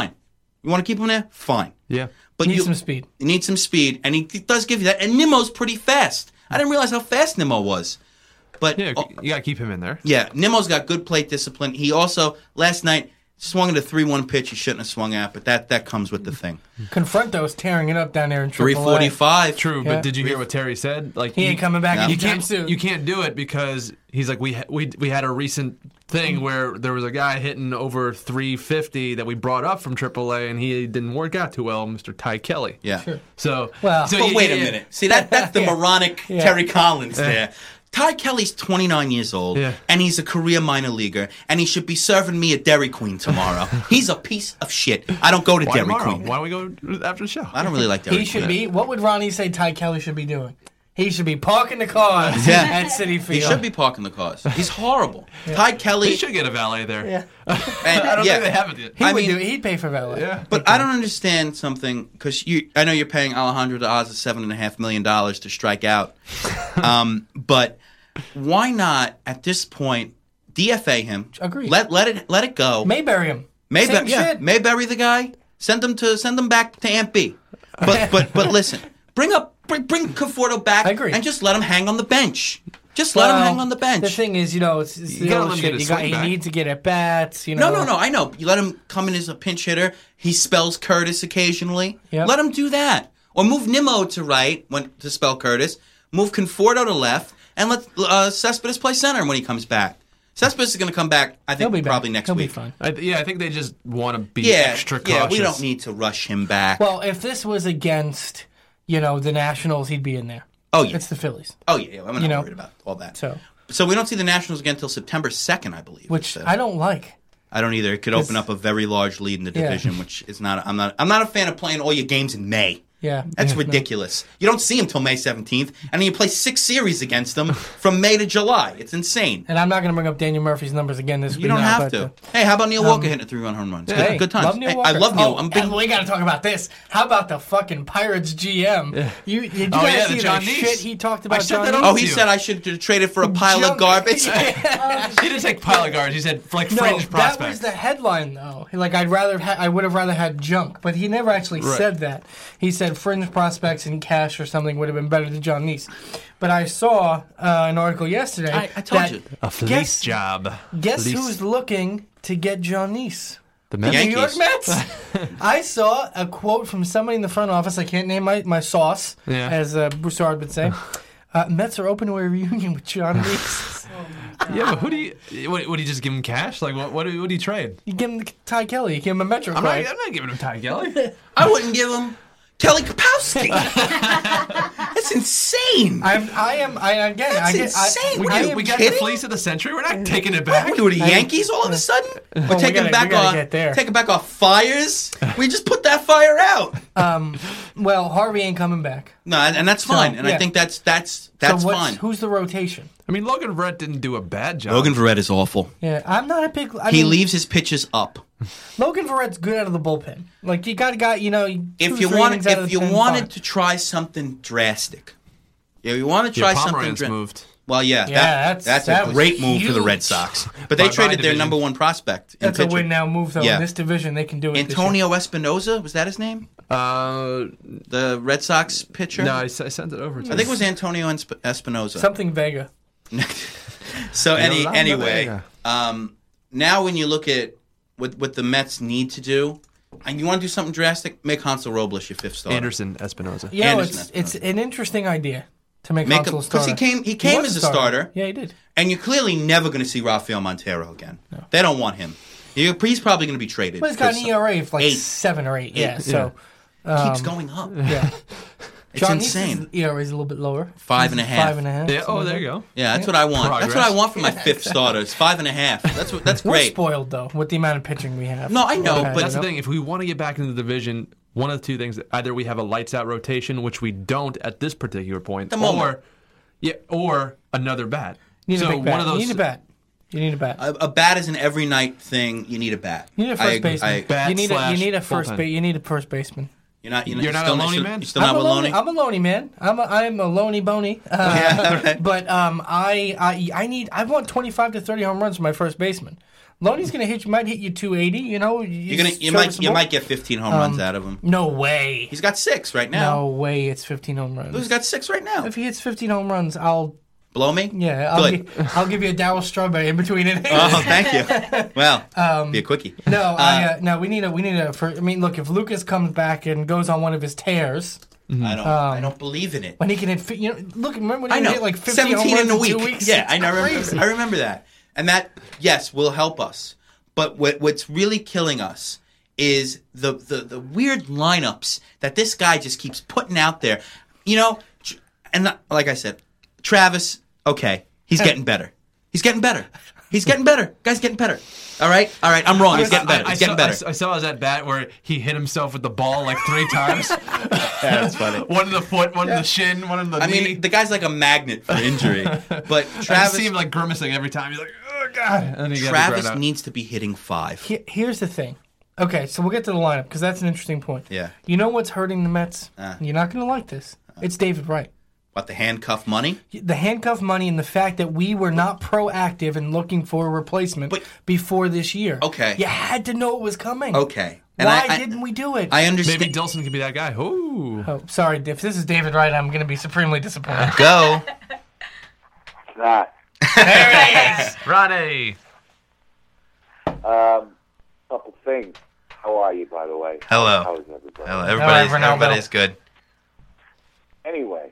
You want to keep him there? Fine. Yeah. But Need some speed. You need some speed, and he does give you that. And Nimmo's pretty fast. I didn't realize how fast Nimmo was. But Yeah, you got to keep him in there. yeah, Nimmo's got good plate discipline. He also last night swung at a 3-1 pitch he shouldn't have swung at, but that comes with the thing. Confronto's tearing it up down there in AAA. 345. True, Yeah. but did you hear what Terry said? Like He ain't coming back No. anytime soon. You can't do it because he's like we had a recent thing where there was a guy hitting over 350 that we brought up from AAA and he didn't work out too well, Mr. Ty Kelly. Yeah. Sure. So Well- But wait a minute. See, that's the moronic Yeah. Terry Collins there. Ty Kelly's 29 years old, Yeah. and he's a career minor leaguer, and he should be serving me a Dairy Queen tomorrow. He's a piece of shit. I don't go to Why Dairy tomorrow? Queen. Why don't we go after the show? I don't really like Dairy He Queen. should be. What would Ronnie say Ty Kelly should be doing? He should be parking the cars Yeah. at Citi Field. He should be parking the cars. He's horrible. Ty Kelly. He should get a valet there. Yeah. And, I don't yeah. think they have it yet. He would do it. He'd pay for valet. Yeah. But I don't understand something because I know you're paying Alejandro de Oz $7.5 million to strike out. But why not at this point DFA him? Agreed. Let it go. Mayberry him. Same shit. Mayberry the guy. Send him back to Amp B. But listen, bring Conforto back. I agree. And just let him hang on the bench. Just let him hang on the bench. The thing is, it's the gotta old let him shit. get his swing He back. needs to get at bats. No, I know. You let him come in as a pinch hitter. He spells Curtis occasionally. Yep. Let him do that. Or move Nimmo to right to spell Curtis. Move Conforto to left. And let Cespedes play center when he comes back. Cespedes is going to come back, I think, He'll be probably back. next He'll week. be fine. I think they just want to be extra cautious. Yeah, we don't need to rush him back. Well, if this was against, the Nationals, he'd be in there. Oh, yeah. It's the Phillies. Oh, yeah. I'm not worried about all that. So we don't see the Nationals again until September 2nd, I believe. which I don't like. I don't either. It could open up a very large lead in the division, which is not. I'm not a fan of playing all your games in May. Yeah. That's ridiculous. You don't see him till May 17th, and then you play 6 series against them from May to July. It's insane. And I'm not going to bring up Daniel Murphy's numbers again this week. You don't have to. Hey, how about Neil Walker hitting a 3-run home run? It's Hey, good times. love Neil Hey, Walker. I love Neil. And we got to talk about this. How about the fucking Pirates GM? Did you guys the see John the Neese. shit he talked about? I said John that Neese? on Oh, he you. said I should have traded for a pile of garbage. He didn't take pile of garbage. He said fringe prospects. That was the headline though. Like I would have rather had junk, but he never actually said that. He said fringe prospects and cash or something would have been better than John Neese. But I saw an article yesterday. I told you. A fleece job. Guess Fleece. who's looking to get John Neese? The Mets? Yankees. New York Mets. I saw a quote from somebody in the front office. I can't name my sauce, as Broussard would say. Mets are open to a reunion with John Neese. Yeah, but who do you? Would he just give him cash? Like, what do you trade? You give him Ty Kelly. You give him a Metro I'm card. not giving him Ty Kelly. I wouldn't give him Kelly Kapowski. That's insane. That's insane. We got the kidding? fleece of the century. We're not taking it back. What do the Yankees all of a sudden? We're we taking gotta get there. back our fires. We just put that fire out. Well, Harvey ain't coming back. No, and that's fine. And yeah. I think that's So fine. who's the rotation? I mean, Logan Verrett didn't do a bad job. Logan Verrett is awful. Yeah, I'm not a big. He leaves his pitches up. Logan Verrett's good out of the bullpen. Like you got a guy, If you wanted to try something drastic, you want to try something Pomeranz moved. Well, yeah, Yeah, that's that a was great move for the Red huge. Sox. But they By traded their division. #1 prospect. in That's a pitcher. win now move though. Yeah. In this division, they can do it. Antonio Espinosa, was that his name? The Red Sox pitcher? No, I sent it over to I think it was Antonio Espinosa. Something Vega. So Yolanda anyway, Vega. now when you look at what the Mets need to do, and you want to do something drastic, make Hansel Robles your 5th starter. Anderson Espinosa. Yeah, Anderson it's an interesting idea to make Make Hansel a him because starter. he came was as a starter, Yeah, he did. and you're clearly never going to see Rafael Montero again. No. They don't want him. He's probably going to be traded. But he's got an for ERA of like 8. 7 or 8. Yeah, so keeps going up. yeah. It's John insane. Neese's ERA is a little bit lower. 5.5. 5.5. Yeah. Oh, there you go. Yeah, that's what I want. Progress. That's what I want for my 5th starter. It's 5.5. That's We're great. spoiled though with the amount of pitching we have. No, I know, Okay, but That's the thing. If we want to get back into the division, one of the two things: either we have a lights out rotation, which we don't at this particular point, moment. or another bat. You need so a big bat. one of those You need a bat. You need a bat. A bat is an every night thing. You need a bat. You need a first baseman. Bat You need a first bullpen. base. You need a first baseman. You're not not a lonely man? You're still not with Loney? I'm a lonely man. I'm a lonely bony. Yeah, right. But I want 25 to 30 home runs for my first baseman. Loney's gonna might hit you 280. You might get 15 home runs out of him. No way. He's got 6 right now. No way. It's 15 home runs. He's got 6 right now. If he hits 15 home runs, I'll Blow me? Good. I'll give you a Darryl Strawberry in between innings. Oh, thank you. Well, be a quickie. No, we need a. I mean, look, if Lucas comes back and goes on one of his tears, I don't believe in it. when he can hit, look, remember when I he know. hit like 50 home 17 runs in a week. 2 weeks? Yeah, It's I know. crazy. I remember that. And that, yes, will help us. But what's really killing us is the weird lineups that this guy just keeps putting out there. And like I said, Travis, okay, he's getting better. He's getting better. He's getting better. Guy's getting better. All right. I'm wrong. He's getting better. He's getting better. I saw his at bat where he hit himself with the ball like 3 times. That's funny. One in the foot, one in the shin, one in the knee. I mean, the guy's like a magnet for injury. But I Travis, see him like grimacing every time. He's like, oh god. And he Travis needs to be hitting 5. Here's the thing. Okay, so we'll get to the lineup because that's an interesting point. Yeah. You know what's hurting the Mets? You're not going to like this. It's David Wright. What, the handcuff money? The handcuff money and the fact that we were not proactive in looking for a replacement before this year. Okay. You had to know it was coming. Okay. And Why didn't we do it? I understand. Maybe Dilson could be that guy. Ooh. Oh, sorry, if this is David Wright, I'm going to be supremely disappointed. Go. It's not. There it is. Ronnie. Couple things. How are you, by the way? Hello. How is everybody? Hello. Ronaldo. Everybody's good. Anyway,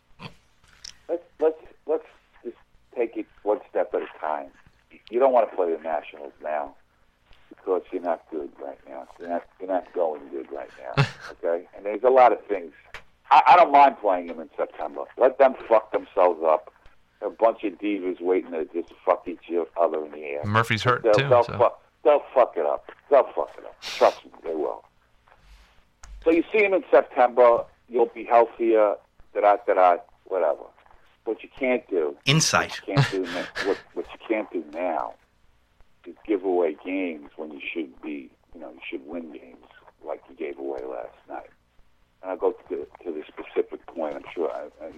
let's just take it one step at a time. You don't want to play the Nationals now because you're not good right now. You're not going good right now. Okay, and there's a lot of things. I don't mind playing them in September. Let them fuck themselves up. A bunch of divas waiting to just fuck each other in the air. Murphy's hurt They'll too. fuck it up. They'll fuck it up. Trust me, they will. So you see them in September. You'll be healthier. Whatever. What you can't do. Insight. What you can't do now is give away games when you should be. You should win games like you gave away last night. And I'll go to the specific point. I'm sure.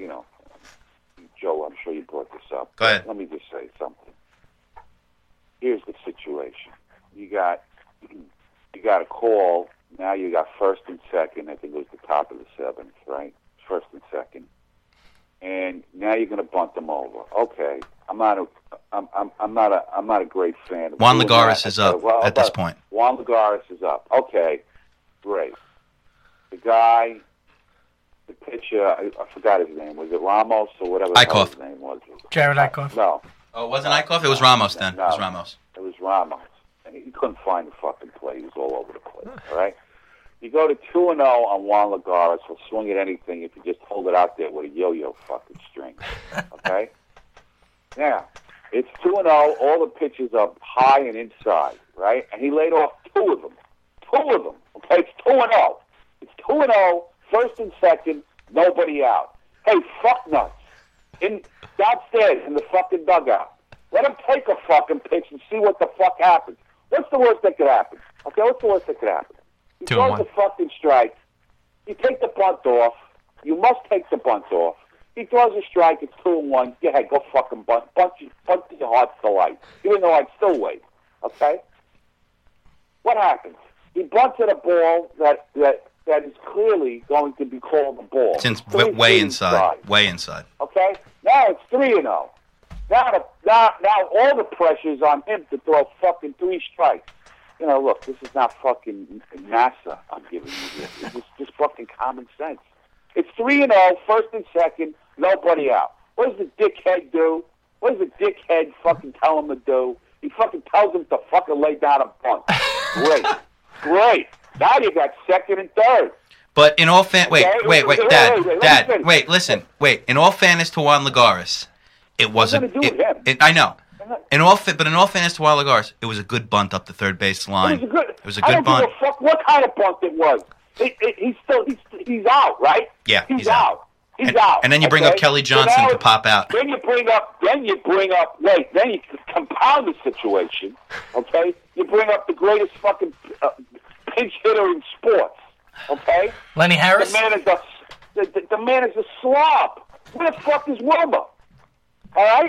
Joe, I'm sure you brought this up. Go ahead. Let me just say something. Here's the situation. You got a call. Now you got first and second. I think it was the top of the 7th, right? First and second. And now you're going to bunt them over. Okay. I'm not a great fan of Juan Lagares is up at this point. Juan Lagares is up. Okay. Great. The guy, the pitcher, I forgot his name. Was it Ramos or whatever Eichhoff. his name was? Jared Eichhoff. No. Oh, it wasn't Eichhoff? It was Ramos then. No. It was Ramos. It was Ramos. And he couldn't find the fucking play. He was all over the place. All right? You go to 2-0 on Juan Lagares. He'll swing at anything if you just hold it out there with a yo-yo fucking string. Okay? Now, it's 2-0. All the pitches are high and inside, right? And he laid off 2 of them. 2 of them. Okay? It's 2-0. It's 2-0, first and second, nobody out. Hey, fuck nuts. Downstairs in the fucking dugout. Let him take a fucking pitch and see what the fuck happens. What's the worst that could happen? Okay, what's the worst that could happen? He throws the fucking strike. You take the bunt off. You must take the bunt off. He throws a strike. It's 2-1. Go ahead, go fucking bunt. Bunt to your heart's delight. Even though I'd still wait. Okay? What happens? He bunted a ball that is clearly going to be called a ball. It's way inside. Way inside. Okay? Now it's 3-0. Now all the pressure's on him to throw fucking 3 strikes. Look, this is not fucking NASA I'm giving you this. This is just fucking common sense. It's 3-0, first and second, nobody out. What does the dickhead do? What does the dickhead fucking tell him to do? He fucking tells him to fucking lay down a bunt. Great. Now you got second and third. But in all Dad, listen. In all fairness to Juan Lagares, it wasn't. I know. In all fairness to Juan Lagares, it was a good bunt up the third base line. It was a good bunt. I don't give a fuck what kind of bunt it was. He's out, right? Yeah, he's out. He's out. And then you bring up Kelly Johnson to pop out. Then you compound the situation, okay? You bring up the greatest fucking pinch hitter in sports, okay? Lenny Harris? The man is a slob. Where the fuck is Wilmer? All right?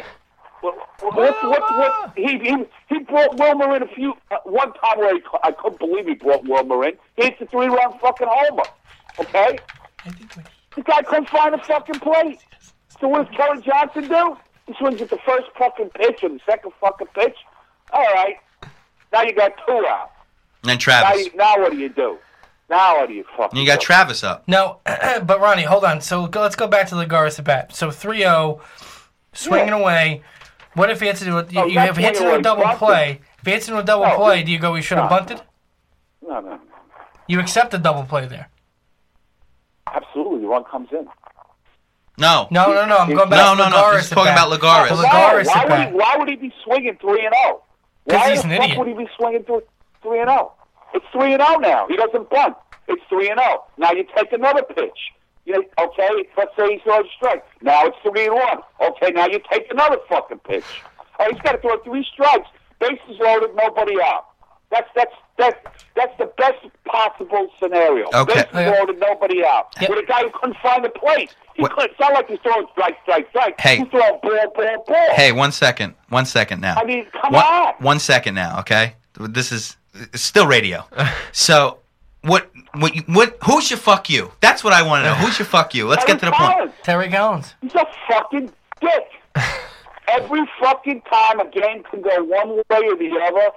He brought Wilmer in one time where I couldn't believe he brought Wilmer in. He hits a 3-run fucking homer, okay? The guy couldn't find a fucking plate. So what does Kelly Johnson do? He swings at the first fucking pitch or the second fucking pitch. All right. Now you got 2 out. And then Travis. Now what do you do? Now what do you fucking You got do? Travis up. No, but Ronnie, hold on. So let's go back to Lagares at bat. So 3-0, swinging away. What if he hits into a double play? If he hits into a double play, do you go, he should have bunted? No. You accept the double play there. Absolutely. The run comes in. No. No. I'm going back to Lagares. He's talking about Lagares. Why would he be swinging 3-0? Why he's the an fuck idiot. would he be swinging 3-0? It's 3-0 now. He doesn't bunt. It's 3-0. Now you take another pitch. Okay, let's say he throws a strike. Now it's 3-1. Okay, now you take another fucking pitch. Oh, he's got to throw 3 strikes. Bases loaded, nobody out. That's the best possible scenario. Okay. Bases loaded, nobody out. Yep. With a guy who couldn't find the plate. It's not like he's throwing strike. Hey. He's throwing ball. Hey, 1 second. 1 second now. I mean, come on. 1 second now, okay? This is still radio. So, who should fuck you? That's what I want to know. Who should fuck you? Let's get to the point. Terry Collins. He's a fucking dick. Every fucking time a game can go one way or the other,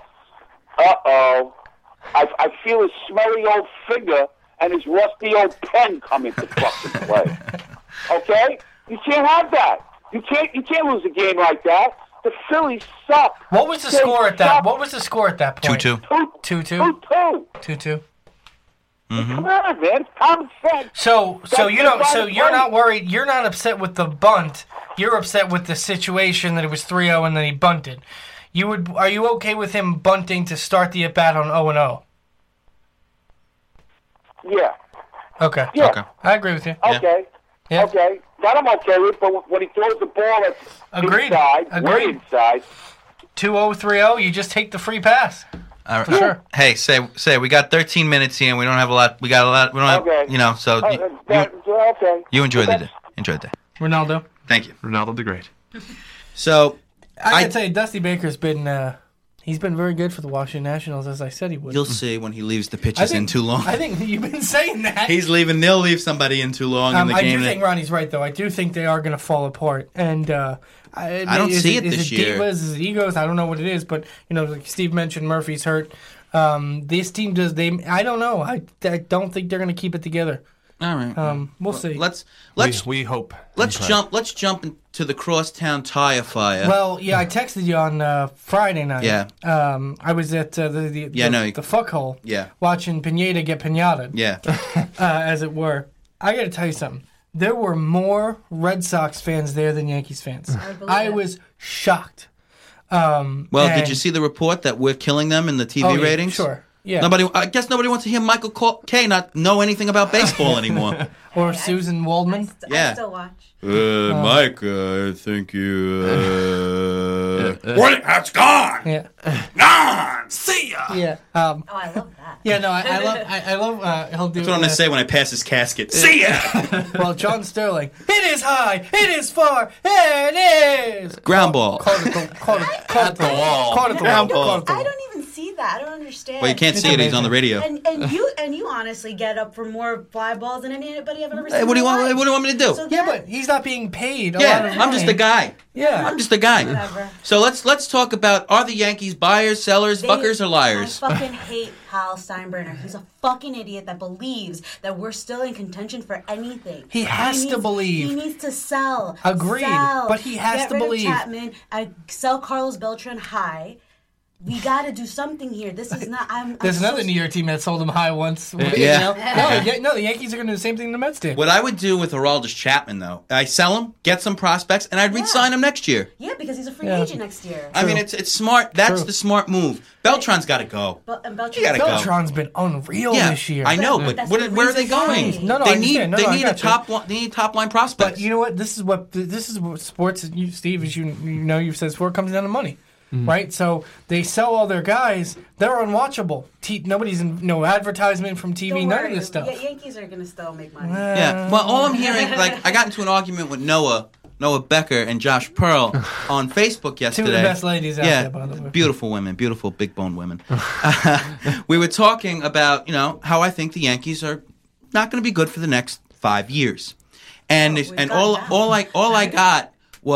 I feel his smelly old finger and his rusty old pen come into fucking play. Okay? You can't have that. You can't lose a game like that. The Phillies suck. What was the score at that? What was the score at that point? 2-2. 2-2. 2-2. 2-2. Come on, man. It's common sense. So you're not worried. You're not upset with the bunt. You're upset with the situation that it was 3-0 and then he bunted. Are you okay with him bunting to start the at bat on 0-0? Yeah. Okay. Yeah. Okay. I agree with you. Okay. Yeah. Okay. That I'm okay with, but when he throws the ball that's Agreed. inside, way inside. 2-0, 3-0, you just take the free pass. All right. For sure. Hey, say we got 13 minutes here and we don't have a lot. We got a lot. We don't have, Okay. so Okay. you enjoy the day. Enjoy the day. Ronaldo. Thank you. Ronaldo the Great. So, I gotta tell you, Dusty Baker's been he's been very good for the Washington Nationals, as I said he would. you'll see when he leaves the pitches in too long. I think you've been saying that. He's leaving. They'll leave somebody in too long in the I game. do think Ronnie's right, though. I do think they are going to fall apart. And I don't see it this year. Divas, is it egos? I don't know what it is. But, like Steve mentioned, Murphy's hurt. This team does. I don't know. I don't think they're going to keep it together. All right. We'll see. We hope. Let's jump into the crosstown tire fire. Well, yeah, I texted you on Friday night. Yeah. I was at the fuck hole. Yeah. Watching Pineda get pinataed. Yeah. As it were. I got to tell you something. There were more Red Sox fans there than Yankees fans. I was shocked. Did you see the report that we're killing them in the TV ratings? Sure. Yeah. I guess nobody wants to hear Michael Kay not know anything about baseball anymore. Or Susan Waldman. I still watch. Mike, I think you. What? That's gone. Yeah. Gone. See ya. Yeah. Oh, I love that. Yeah. No, I love. He'll do. That's what I'm gonna say when I pass his casket. See ya. Well, John Sterling. It is high. It is far. There it is. Ground ball. Caught it at the wall. Caught it at the Ground wall. ball. I don't even see that. I don't understand. Well, you can't see it. He's on the radio. And you honestly get up for more fly balls than anybody I've ever seen. Hey, what do you want me to do? So Yeah, but he's not being paid. I'm just a guy. Yeah. I'm just a guy. Whatever. So let's talk about, are the Yankees buyers, sellers, fuckers, or liars? I fucking hate Hal Steinbrenner. He's a fucking idiot that believes that we're still in contention for anything. He has to believe. He needs to sell. Agreed. Sell. But he has Get to rid believe. Of Chapman. Sell Carlos Beltran high. We got to do something here. This is not. There's another New York team that sold him high once. Yeah. No, the Yankees are going to do the same thing the Mets did. What I would do with Aroldis Chapman, though, I sell him, get some prospects, and I'd re-sign him next year. Yeah, because he's a free agent next year. I mean, it's smart. That's the smart move. Beltran's got to go. Beltran's been unreal this year. I know, but where are they going? No, they I understand. They need top line prospects. But you know what? This is what sports. Steve, as you know, you've said before, it comes down to money. Right, so they sell all their guys. They're unwatchable. Nobody's in no advertisement from TV. None of this stuff. Yankees are gonna still make money. Yeah. Well, all I'm hearing, I got into an argument with Noah Becker and Josh Pearl on Facebook yesterday. Two of the best ladies out there, by the way. Beautiful women, beautiful big bone women. We were talking about how I think the Yankees are not going to be good for the next 5 years, and all I got was,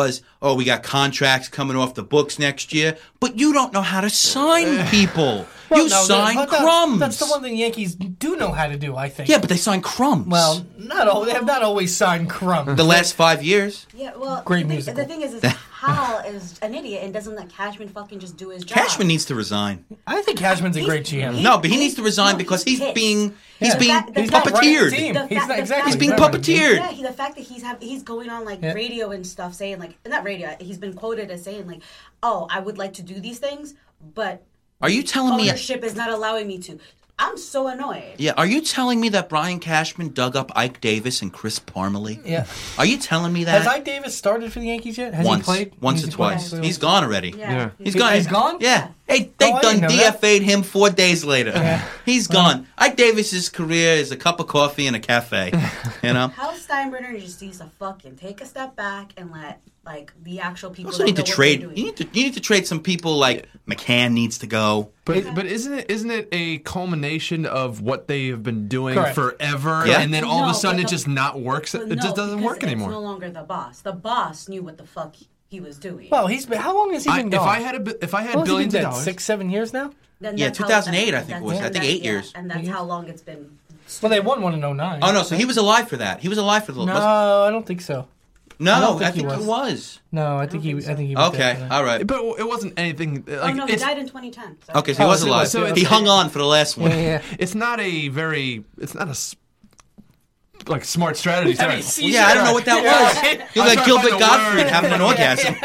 oh, we got contracts coming off the books next year, but you don't know how to sign people. You sign crumbs. That's the one thing Yankees do know how to do, I think. Yeah, but they sign crumbs. Well, they have not always signed crumbs. The last 5 years. Yeah, well, Great the musical. thing is Hal is an idiot and doesn't let Cashman fucking just do his job. Cashman needs to resign. I think Cashman's a great GM. No, but he needs to resign because he's being puppeteered. He's being puppeteered. Yeah, the fact that he's going on like radio and stuff saying like, not radio, he's been quoted as saying like, oh, I would like to do these things, but are you telling me ownership is not allowing me to? I'm so annoyed. Yeah, are you telling me that Brian Cashman dug up Ike Davis and Chris Parmalee? Yeah. Are you telling me that? Has Ike Davis started for the Yankees yet? Has once, he played? Once or twice. He's gone already. Yeah. He's gone. He's gone? Yeah. Hey, they done DFA'd him 4 days later. Yeah. He's gone. Ike Davis's career is a cup of coffee and a cafe. You know? Hal Steinbrenner just needs to fucking take a step back and let like the actual people. You also need to trade. You need to trade some people. Like McCann needs to go. But isn't it a culmination of what they have been doing forever, Yeah. and then all of a sudden it just not works? It just doesn't work anymore. It's no longer the boss. The boss knew what the fuck he was doing. Well, how long has he been gone? If I had billions of dollars, 6-7 years now. Yeah, 2008 I think it was. I think 8 years. And that's how long it's been. Well, they won one in 2009. Oh no, so he was alive for that. He was alive for the. No, I don't think so. No, I think he was. No, I think he was. Okay, all right. But it wasn't anything. Like, oh no, he died in 2010. Sorry. Okay, so he was alive. So he hung on for the last one. Yeah. It's not a like smart strategy. Sorry. Yeah, I don't know what that was. You're like Gilbert Gottfried having an orgasm.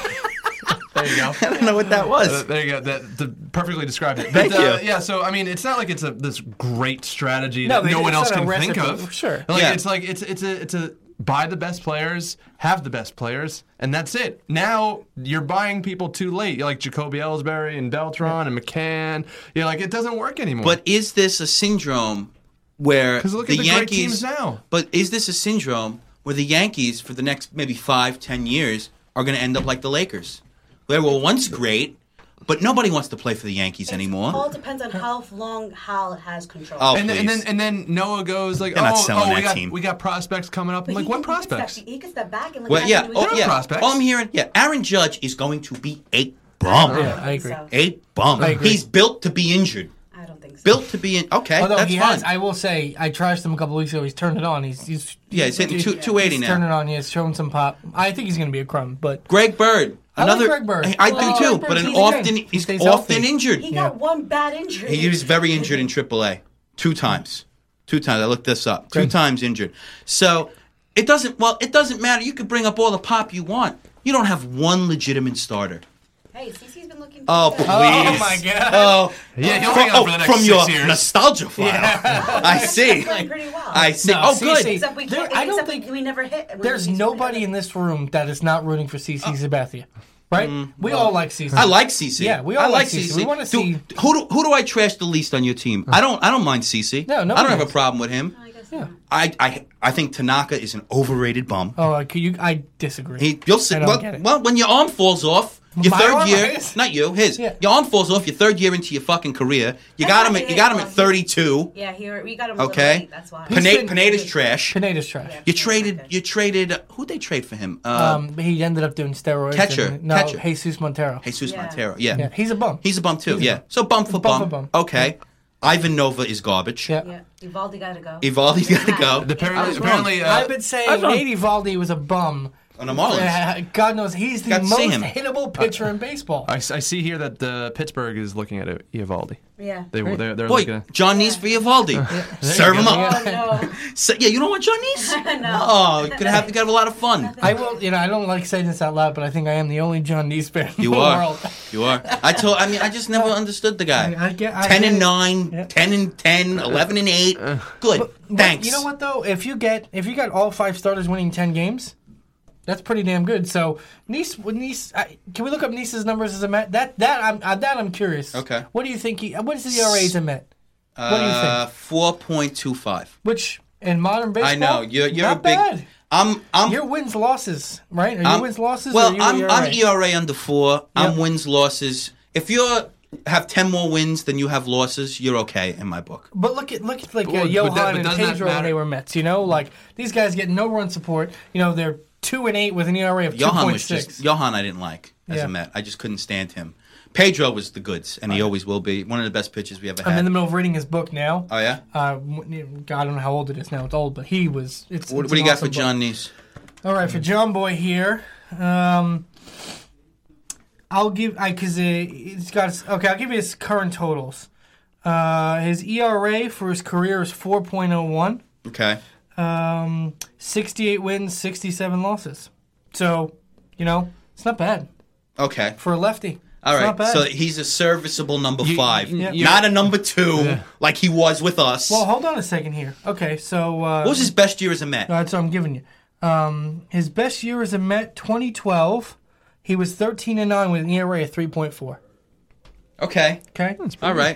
There you go. I don't know what that was. There you go. That perfectly described it. Thank you. Yeah, so I mean, it's not like it's this great strategy No, that no one else it's not can a think recipe. of. Sure. Like, Yeah. it's a buy the best players, have the best players, and that's it. Now you're buying people too late. You're like Jacoby Ellsbury and Beltran and McCann. You're like, it doesn't work anymore. But is this a syndrome where because look the at the Yankees? great teams now. But is this a syndrome where the Yankees, for the next maybe 5-10 years, are going to end up like the Lakers? They were once great, but nobody wants to play for the Yankees anymore. All depends on how long Hal has control. Oh, And please. then Noah goes like, They're not selling that we team. got prospects coming up. I'm like, what prospects? He can step back and look Well, at yeah, individual prospects. all I'm hearing, Aaron Judge is going to be a bum. Yeah, I agree. A bum. I agree. He's built to be injured. I don't think so. Built to be in. Okay, Although that's he fine. has, I will say, I trashed him a couple weeks ago. He's turned it on. He's He's hitting 280 he's now. turning it on. He's showing some pop. I think he's going to be a crumb, but Greg Bird. I like Greg Bird. I Well, do too, Greg but Bird's he's stays often healthy. injured. He got one bad injury. He was very injured in AAA. 2 times. 2 times. I looked this up. 2 times injured. So it doesn't matter. You can bring up all the pop you want. You don't have one legitimate starter. Hey, CeCe's been looking. Oh, pretty please. good. oh my god. Oh, Yeah, he'll hang on for the next from 6 your years. nostalgia file. I see. He's playing pretty well. I see. No, Oh, CeCe good. Except we can't. I don't except think we never hit. There's nobody in this room that is not rooting for CeCe Sabathia, right? We all like CeCe. I like CeCe. Yeah, we all I like CeCe. CeCe. We wanna see- Who do I trash the least on your team? I don't mind CeCe. No, I don't nobody have a does. problem with him. I guess Yeah. I think Tanaka is an overrated bum. Oh, I disagree. You'll see. I don't get it. Well, when your arm falls off, your My third arm? year, His? not you, his. Yeah. Your arm falls off your third year into your fucking career. You That's got him. why You got him at 32. Yeah, we got him. A little Okay. late, that's why. Pineda's trash. Pineda's trash. You traded. Who'd they trade for him? He ended up doing steroids. Catcher. No, Jesus Montero. Jesus Yeah. Montero. Yeah, he's a bum. He's a bum too. He's a Yeah. bum. So bum for Bum bum. for bum. Okay. Ivan Nova is garbage. Yeah. Yeah, Evaldi got to go. Evaldi's got to go. Apparently, I've been saying Nate Evaldi was a bum. On the Marlins. God knows he's the Got to most see him. hittable pitcher in baseball. I see here that Pittsburgh is looking at Eovaldi. Yeah. They're Boy, looking at. John Neese for Evaldi. Serve him up. Oh no. So, yeah, you don't want John Neese? No. Oh, you could have a lot of fun. I will, I don't like saying this out loud, but I think I am the only John Neese fan in You the are. world. You are. I just never understood the guy. I get 10-9, Yeah. 10-10, 11-8. Good. Thanks. You know what though? If you got all 5 starters winning 10 games, that's pretty damn good. So Neese, can we look up Neese's numbers as a Met? That I'm curious. Okay. What do you think? What is the ERA as a Met? What do you think? 4.25. Which in modern baseball, I know you're not a big. bad. I'm Your wins losses, right? Are your wins losses? Well, or your I'm ERA under 4. I'm Yep. wins losses. If you have 10 more wins than you have losses, you're okay in my book. But look at like But Johan doesn't and that Pedro when matter? they were Mets. Like these guys get no run support. They're 2-8 with an ERA of 2.6. Johan I didn't like as a Met. I just couldn't stand him. Pedro was the goods, and he always will be. One of the best pitchers we ever had. I'm in the middle of reading his book now. Oh, yeah? I don't know how old it is now. It's old, but he was... What do you got for John Neese? All right, for John Boy here, I'll give... Because it's got... Okay, I'll give you his current totals. His ERA for his career is 4.01. Okay. 68 wins, 67 losses. So, it's not bad. Okay. For a lefty. All right, not bad. so he's a serviceable number 5, not a number 2 like he was with us. Well, hold on a second here. Okay, so... what was his best year as a Met? That's what I'm giving you. His best year as a Met, 2012, he was 13-9 with an ERA of 3.4. Okay. All right.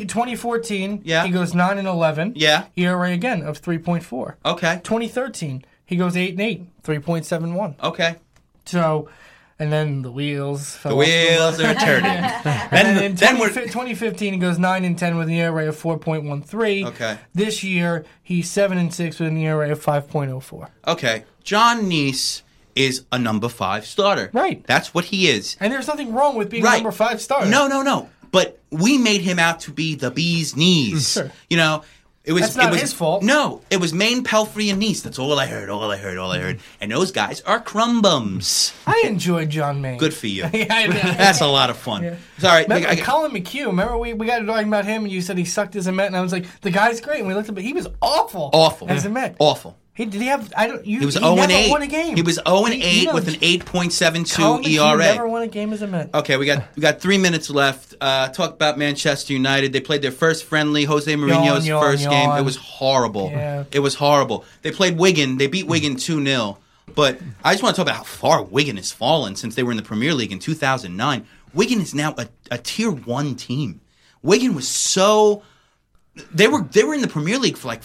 2014, yeah. he goes 9-11. Yeah. ERA again of 3.4. Okay. 2013, he goes 8-8, 3.71. Okay. So... And then the wheels fell off. The wheels are turning. then in 2015, he goes 9-10 with an ERA of 4.13. Okay. This year, he's 7-6 with an ERA of 5.04. Okay. John Neese is a number 5 starter. Right. That's what he is. And there's nothing wrong with being a number 5 starter. No. But we made him out to be the bee's knees. Sure. That's not his fault. No, it was Maine, Pelfrey, and Neese. That's all I heard. And those guys are crumb bums. I enjoyed John Maine. Good for you. Yeah, That's a lot of fun. Yeah. Sorry. Remember Colin McHugh? Remember we got to talking about him and you said he sucked as a Met, and I was like, the guy's great. And we looked at him, he was awful. As a Met. Awful. He was 0-8. Won a game. He was 0-8 with an 8.72 Colin ERA. McHugh never won a game as a Met. Okay, we got 3 minutes left. Talk about Manchester United. They played their first friendly. Jose Mourinho's first game. It was horrible. Yeah. It was horrible. They played Wigan. They beat Wigan 2-0. But I just want to talk about how far Wigan has fallen since they were in the Premier League in 2009. Wigan is now a Tier 1 team. Wigan was so... They were in the Premier League for like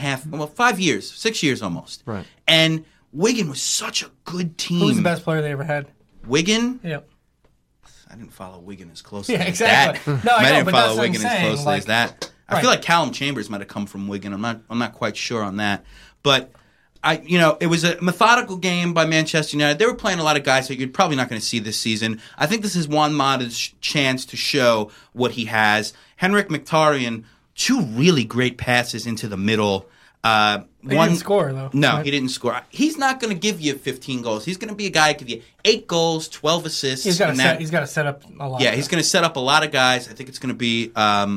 5 years, 6 years almost. Right. And Wigan was such a good team. Who was the best player they ever had? Wigan? Yep. I didn't follow Wigan as closely as exactly. that. No, I didn't but follow that's Wigan what I'm as saying. closely as that. I feel like Callum Chambers might have come from Wigan. I'm not quite sure on that. But it was a methodical game by Manchester United. They were playing a lot of guys that you're probably not going to see this season. I think this is Juan Mata's chance to show what he has. Henrik Mkhitaryan, 2 really great passes into the middle. He didn't score, though. No, he didn't score. He's not going to give you 15 goals. He's going to be a guy who give you 8 goals, 12 assists. He's got to set up a lot. Yeah, he's going to set up a lot of guys. I think it's going to be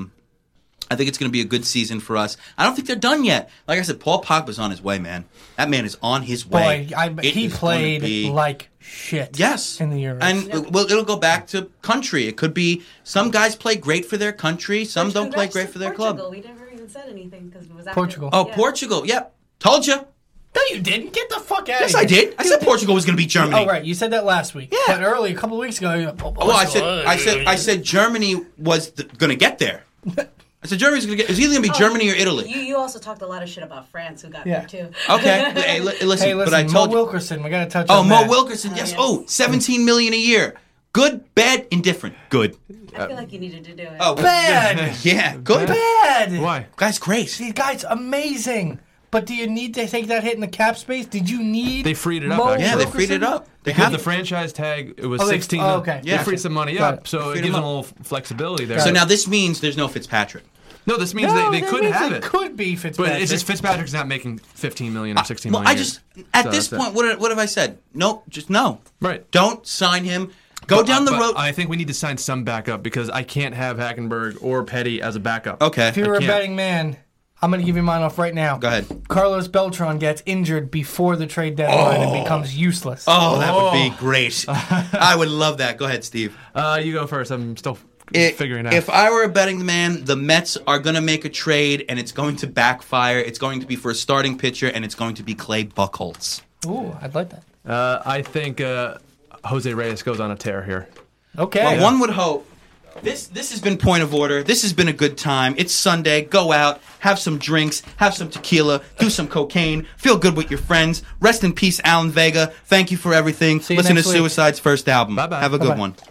a good season for us. I don't think they're done yet. Like I said, Paul Pogba's on his way, man. That man is on his way. Boy, he played like shit. Yes. In the Euros. And it'll go back to country. It could be some guys play great for their country, some don't play great for their Portugal. club. We never even said anything because it was after Portugal. Portugal. Yep. Told you. No, you didn't. Get the fuck out of here. Yes, I did. I said Portugal was going to beat Germany. Oh, right. You said that last week. Yeah. But early, a couple of weeks ago, you I said Germany was going to get there. I said Germany's going to get. It's either going to be Germany or Italy. You also talked a lot of shit about France, who got there too. Okay. Hey, listen. But I told Mo Wilkerson. We got to touch that. on Mo Wilkerson. Yes. Yeah. $17 million a year. Good, bad, indifferent. Good. I feel like you needed to do it. Oh, bad. Yeah. Good. Bad. Why? Guy's great. See, guy's amazing. But do you need to take that hit in the cap space? Did you need? They freed it up. Mo Yeah, they Wilkerson? freed it up. They Because have the franchise tag, it was they- 16. okay. They Yeah. freed some money Got up, it. so it Freed gives them them a little flexibility there. So now this means there's no Fitzpatrick. No, this means No, they that could means have it. Could be Fitzpatrick. But it's just Fitzpatrick's not making 15 million or 16 Well, million. I just at So this that's it. point, what have I said? No, just no. Right. Don't sign him. Go down the But road. I think we need to sign some backup because I can't have Hackenberg or Petty as a backup. Okay. if you were a can't. betting man, I'm going to give you mine off right now. Go ahead. Carlos Beltran gets injured before the trade deadline and becomes useless. Oh, that would be great. I would love that. Go ahead, Steve. You go first. I'm still figuring out. If I were a betting man, the Mets are going to make a trade, and it's going to backfire. It's going to be for a starting pitcher, and it's going to be Clay Buchholz. Ooh, I'd like that. I think Jose Reyes goes on a tear here. Okay. Well, one would hope. This has been Point of Order. This has been a good time. It's Sunday. Go out, have some drinks, have some tequila, do some cocaine, feel good with your friends. Rest in peace, Alan Vega. Thank you for everything. See you Listen to next week. Suicide's first album. Bye-bye. Have a good Bye-bye. one.